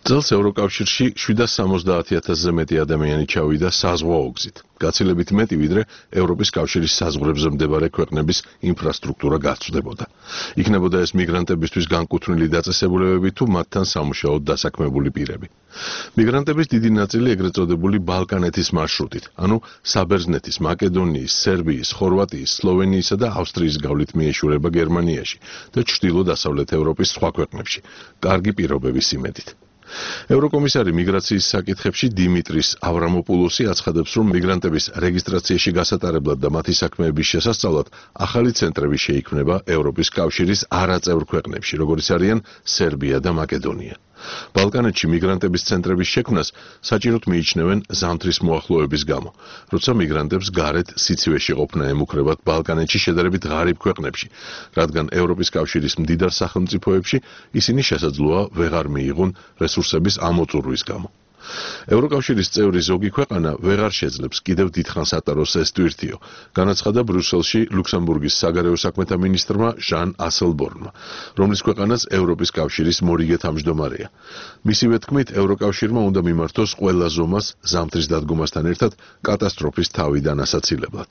წელს ევროკავშირში შვიდას სამოცდაათი ათასზე მეტი ადამიანი ჩავიდა საზღვაო გზით. გაცილებით მეტი ვიდრე ევროპის კავშირის საზღვრებზე მდებარე ქვეყნების ინფრასტრუქტურა გაწვდებოდა. იქნებოდა ეს მიგრანტებისთვის განკუთვნილი დაწესებულებები თუ მათთან სამუშაოდ დასაქმებული პირები. მიგრანტების დიდი ნაწილი ეგრეთ წოდებული ბალკანეთის მარშრუტით, ანუ საბერძნეთის, მაკედონიის, სერბიის, ხორვატიის, სლოვენიისა და ავსტრიის გავლით მიეშურება გერმანიაში და ჩრდილო-დასავლეთ ევროპის სხვა ქვეყნებში, კარგი პირობების იმედით. ევროკომისარი მიგრაციის საკითხებში დიმიტრის ავრამოპულოსი აცხადებს, რომ მიგრანტების რეგისტრაციაში გასატარებლად და მათი საქმეების შესასწავლად ახალი ცენტრები შეიქმნება ევროპის კავშირის არაწევრ ქვეყნებში, როგორიც არიან სერბია და მაკედონია. ბალკანეთში მიგრანტების ცენტრების შექმნას საჭიროდ მიიჩნევენ ზამთრის მოახლოების გამო, როცა მიგრანტებს გარეთ სიცივეში ყოფნა ემუქრებათ ბალკანეთში შედარებით ღარიბ ქვეყნებში, რადგან ევროპის კავშირის მდიდარ სახელმწიფოებში ისინი შესაძლოა ვეღარ მიიღონ რესურსების ამოწურვის გამო. ევროკავშირის წევრი ზოგი ქვეყანა ვეღარ შეძლებს კიდევ დიდხანს ატაროს ეს ტვირთიო, განაცხადა ბრიუსელში ლუქსემბურგის საგარეო საქმეთა მინისტრმა ჟან ასელბორნმა, რომლის ქვეყანაც ევროპის კავშირის მორიგე თავმჯდომარეა. მისივე თქმით, ევროკავშირმა უნდა მიმართოს ყველა ზომას ზამთრის დადგომასთან ერთად კატასტროფის თავიდან ასაცილებლად.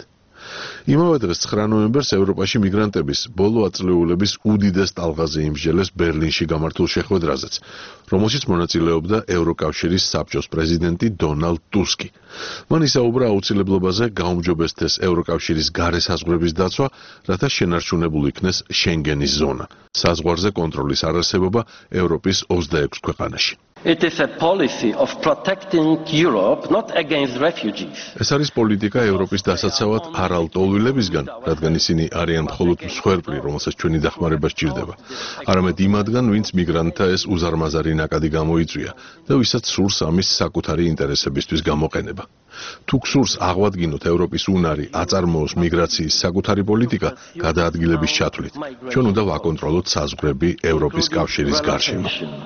იმავე დღეს ცხრა ნოემბერს ევროპაში მიგრანტების ბოლო აწლეულების უდიდეს ტალღაზე იმსჯელეს ბერლინში გამართულ შეხვედრაზეც, რომელშიც მონაწილეობდა ევროკავშირის საბჭოს პრეზიდენტი დონალდ ტუსკი. მან ისაუბრა აუცილებლობაზე გაუმჯობესდეს ევროკავშირის გარე საზღვრების დაცვა, რათა შენარჩუნებულ იქნეს შენგენის ზონა, საზღვარზე კონტროლის არარსებობა ევროპის ოცდაექვს ქვეყანაში. It is a policy of protecting Europe not against refugees. ეს არის პოლიტიკა ევროპის დასაცავად არა ლტოლვილებისგან, რადგან ისინი არიან მხოლოდ მსხვერპლი, რომელსაც ჩვენი დახმარება სჭირდება, არამედ იმათგან, ვინც მიგრანტთა ეს უზარმაზარი ნაკადი გამოიწვია და ვისაც სურს ამის საკუთარი ინტერესებისთვის გამოყენება. თუ გსურს აღვადგინოთ ევროპის უნარი აწარმოოს მიგრაციის საკუთარი პოლიტიკა გადაადგილების ჩათვლით, ჩვენ უნდა ვაკონტროლოთ საზღვრები ევროპის კავშირის გარშემო.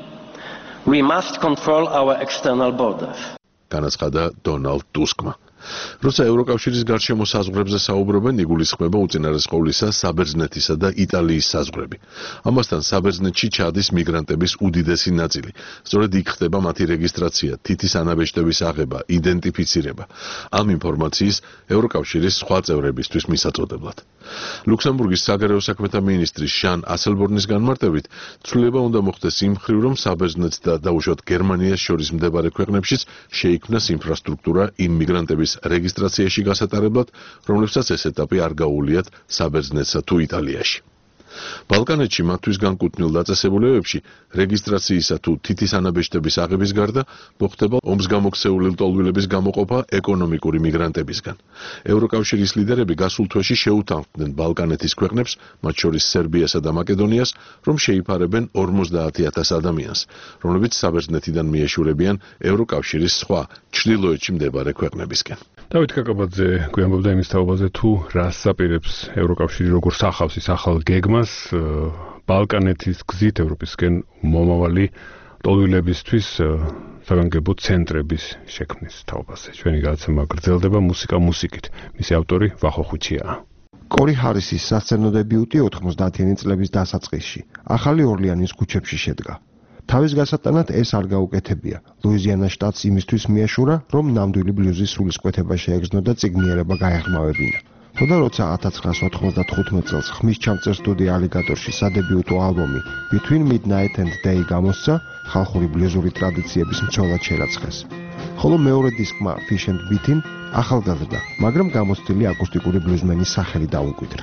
We must control our external borders. განაცხადა დონალდ ტუსკმა. როცა ევროკავშირის გარშემო საზღვრებზე საუბრობენ, იგულისხმება უწინარესყოვლისა საბერძნეთისა და იტალიის საზღვრები. ამასთან საბერძნეთში ჩადის მიგრანტების უდიდესი ნაწილი. სწორედ იქ ხდება მათი რეგისტრაცია, თითის ანაბეჭდების აღება, იდენტიფიცირება. ამ ინფორმაციის ევროკავშირის სხვა წევრებისთვის მისაწოდებლად. ლუქსემბურგის საგარეო საქმეთა მინისტრის ჟან ასელბორნის განმარტებით, ცვლილება უნდა მოხდეს იმ მხრივ, რომ საბერძნეთს და დაუშვათ გერმანიას შორის მდებარე ქვეყნებშიც შეიქმნას ინფრასტრუქტურა იმ მიგრანტების რეგისტრაციაში გასატარებლად, რომლებსაც ეს ეტაპი არ გაუვლიათ საბერძნეთსა თუ იტალიაში. ბალკანეთში მათთვის განკუთვნილ დაწესებულებებში რეგისტრაციისა თუ თითის ანაბეჭდების აღების გარდა მოხდება ომს გამოქცეული ლტოლვილების გამოყოფა ეკონომიკური მიგრანტებისგან. ევროკავშირის ლიდერები გასულ თვეში შეუთანხმდნენ ბალკანეთის ქვეყნებს, მათ შორის სერბიასა და მაკედონიას, რომ შეიფარებენ ორმოცდაათი ათას ადამიანს, რომლებიც საბერძნეთიდან მიეშურებიან ევროკავშირის სხვა ჩრდილოეთში მდებარე ქვეყნებისკენ. დავით კაკაბაძე გვიამბობდა იმის თაობაზე, თუ რას აპირებს ევროკავშირი, როგორ სახავს ის ახალ გეგმას ბალკანეთის გზით ევროპისკენ მომავალი ლტოლვილებისთვის საგანგებო ცენტრების შექმნის თაობაზე. ჩვენი გადაცემა გრძელდება მუსიკა მუსიკით. მისი ავტორი ვახო ხუჩიაა. კორი ჰარისის სასცენო დებიუტი ოთხმოცდაათიანი წლების დასაწყისში ახალი ორლეანის ქუჩებში შედგა. თავის გასატანად ეს არ გაუკეთებია. ლუიზიანას შტატს იმისთვის მიეშურა, რომ ნამდვილი ბლუზის სულისკვეთება შეეგრძნო და წიგნიერება გაეღმავებინა. თუმცა როცა ათას ცხრაას ოთხმოცდათხუთმეტ წელს ხმის ჩამწერ სტუდია ალიგატორში სადებიუტო ალბომი Between Midnight and Day გამოსცა, ხალხური ბლუზური ტრადიციების მცველად შერაცხეს. ხოლო მეორე დისკმა Fish and Beatin ახალგაზრდა, მაგრამ გამოცდილი აკუსტიკური ბლუზმენის სახელი დაუმკვიდრა.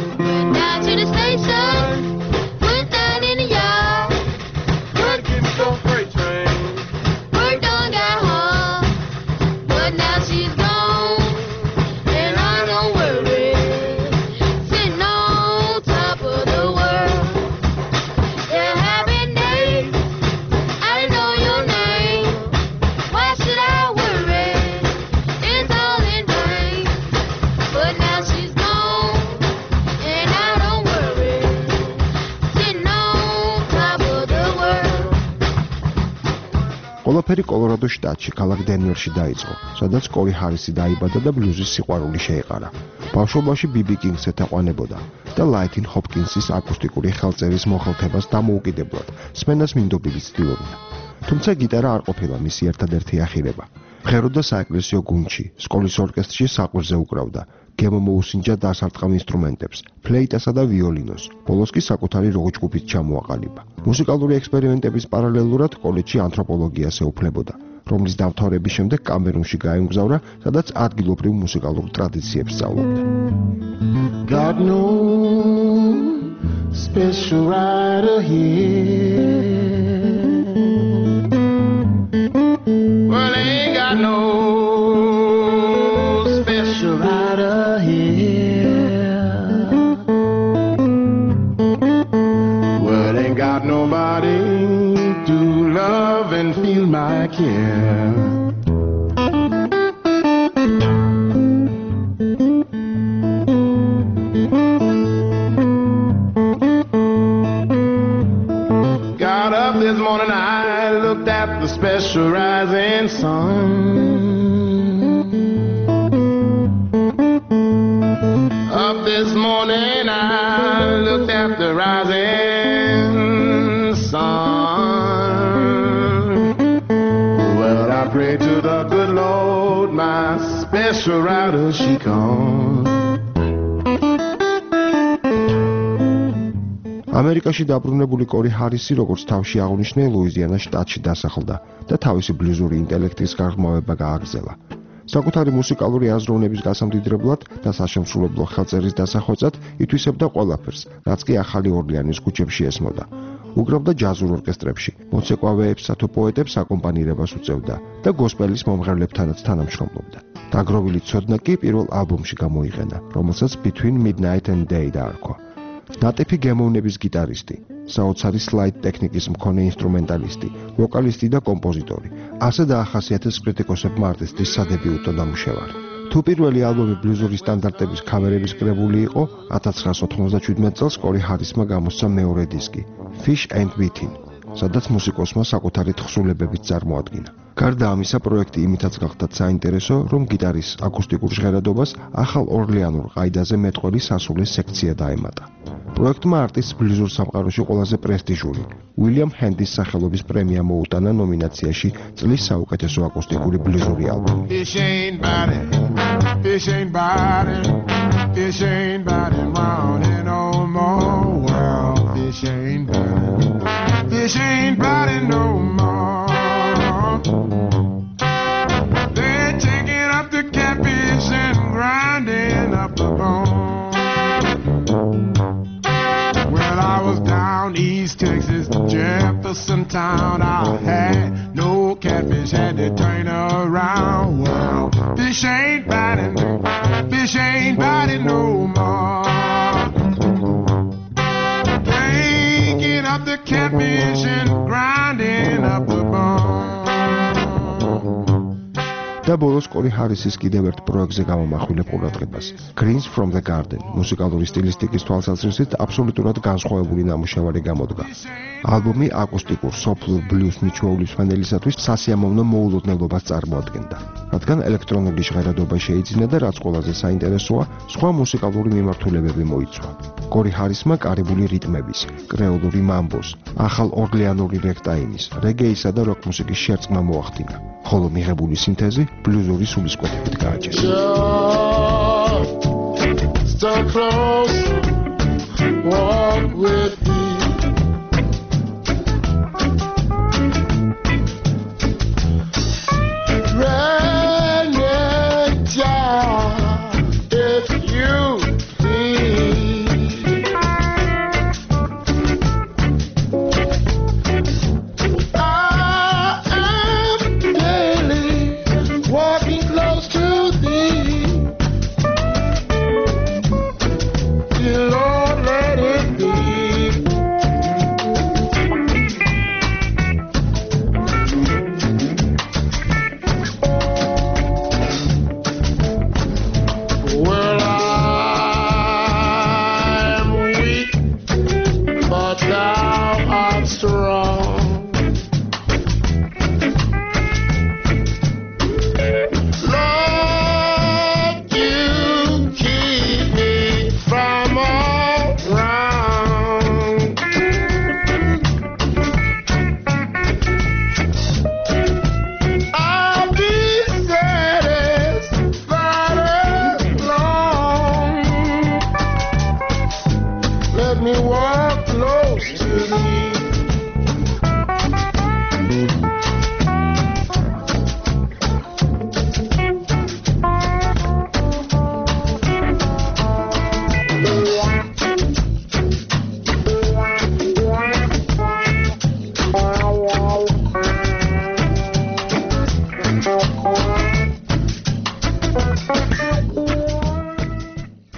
ყველაფერი კოლორადოს შტატში, ქალაქ დენვერში დაიწყო, სადაც კორი ჰარისი დაიბადა და ბლუზის სიყვარული შეეყარა. ბავშვობაში ბიბი კინგს ეთაყვანებოდა და ლაითინ ჰოპკინსის აკუსტიკური ხელწერის მოხელთებას დამოუკიდებლად სმენას მინდობილი ცდილობდა. თუმცა გიტარა არ ყოფილა მისი ერთადერთი ახირება. მღეროდა საეკლესიო გუნდში, სკოლის ორკესტრში საყვირზე უკრავდა. გემო მოუსინჯა დასარტყამ ინსტრუმენტებს, ფლეიტასა და ვიოლინოს. ბოლოს კი საკუთარი როქ ჯგუფით ჩამოაყალიბა. მუსიკალური ექსპერიმენტების პარალელურად კოლეჯში ანთროპოლოგიას ეუფლებოდა, რომლის დამთავრების შემდეგ კამერუნში გაემგზავრა, სადაც ადგილობრივ მუსიკალურ ტრადიციებს სწავლობდა. Got no special rider here. Well, ain't got no special rider here. Well, ain't got nobody to love and feel my care. Got up this morning, I looked at the special rising sun. Up this morning, I looked at the rising sun. Well, I pray to the good Lord, my special rider, she comes. ამერიკაში დაბრუნებული კორი ჰარისი, როგორც თავში აღნიშნე, ლუიზიანას შტატში დასახლდა და თავისი ბლუზური ინტელექტის გაღრმავება გააგრძელა. საკუთარი მუსიკალური აზროვნების გასამდიდრებლად და საშემსრულებლო ხელწერის დასახვეწად ითვისებდა ყველაფერს, რაც კი ახალი ორლეანის ქუჩებში ესმოდა. უკრავდა ჯაზურ ორკესტრებში, მოცეკვავეებსა თუ პოეტებს აკომპანირებას უწევდა და გოსპელის მომღერლებთანაც თანამშრომლობდა. დაგროვილი ცოდნა კი პირველ ალბომში გამოიყენა, რომელსაც Between Midnight and Day დაარქვა. ნატიფი გემოვნების გიტარისტი, საოცარი სლაიდ ტექნიკის მქონე ინსტრუმენტალისტი, ვოკალისტი და კომპოზიტორი. ასე დაახასიათეს კრიტიკოსებმა არტისტის სადებიუტო ნამუშევარი. თუ პირველი ალბომი ბლუზური სტანდარტების ქავერების კრებული იყო, ათას ცხრაასი ოთხმოცდაჩვიდმეტ წელს კორი ჰარისმა გამოსცა მეორე დისკი, Fish and Within, სადაც მუსიკოსმა საკუთარი თხზულებებით წარმოადგინა. გარდა ამისა, პროექტი იმითაც გახდათ საინტერესო, რომ გიტარის აკუსტიკურ ჟღერადობას ახალ ორლეანურ ყაიდაზე მეტყველი სასულე სექცია დაემატა. პროექტმა არტისტს ბლუზურ სამყაროში ყველაზე პრესტიჟული უილიამ ჰენდის სახელობის პრემია მოუტანა ნომინაციაში წლის საუკეთესო აკუსტიკური ბლუზური ალბომი. Fish ain't biting, fish ain't biting, fish ain't biting round in no more. Well, fish ain't biting, fish ain't biting no more. They're taking up the catfish and grinding up the bone. Well, I was down East Texas, Jefferson Town. I had no catfish, had to turn around. Well, fish ain't biting, fish ain't biting no more. Taking up the catfish and grinding up the bone. და ბოლოს კორი ჰარისის კიდევ ერთ პროექტზე გამომახვილებ ყურადღებას. Greens from the Garden, მუსიკალური სტილისტიკის თვალსაზრისით აბსოლუტურად განსხვავებული ნამუშევარი გამოდგა. ალბომი აკუსტიკურ სოფლურ ბლუზ მიჩვეულის ფანელისათვის სასიამოვნო მოულოდნელობას წარმოადგენდა, რადგან ელექტრონული ჟღერადობა შეიძინა და რაც ყველაზე საინტერესოა, სხვა მუსიკალური მიმართულებები მოიცვა. კორი ჰარისმა კარიბული რიტმების, კრეოლური მამბოს, ახალ ორლეანური რეგტაიმის, რეგეისა და როკ მუსიკის შერწყმა მოახდინა, ხოლო მიღებული სინთეზი ბლუზური სულისკვეთებით გააჩერა. Stuck close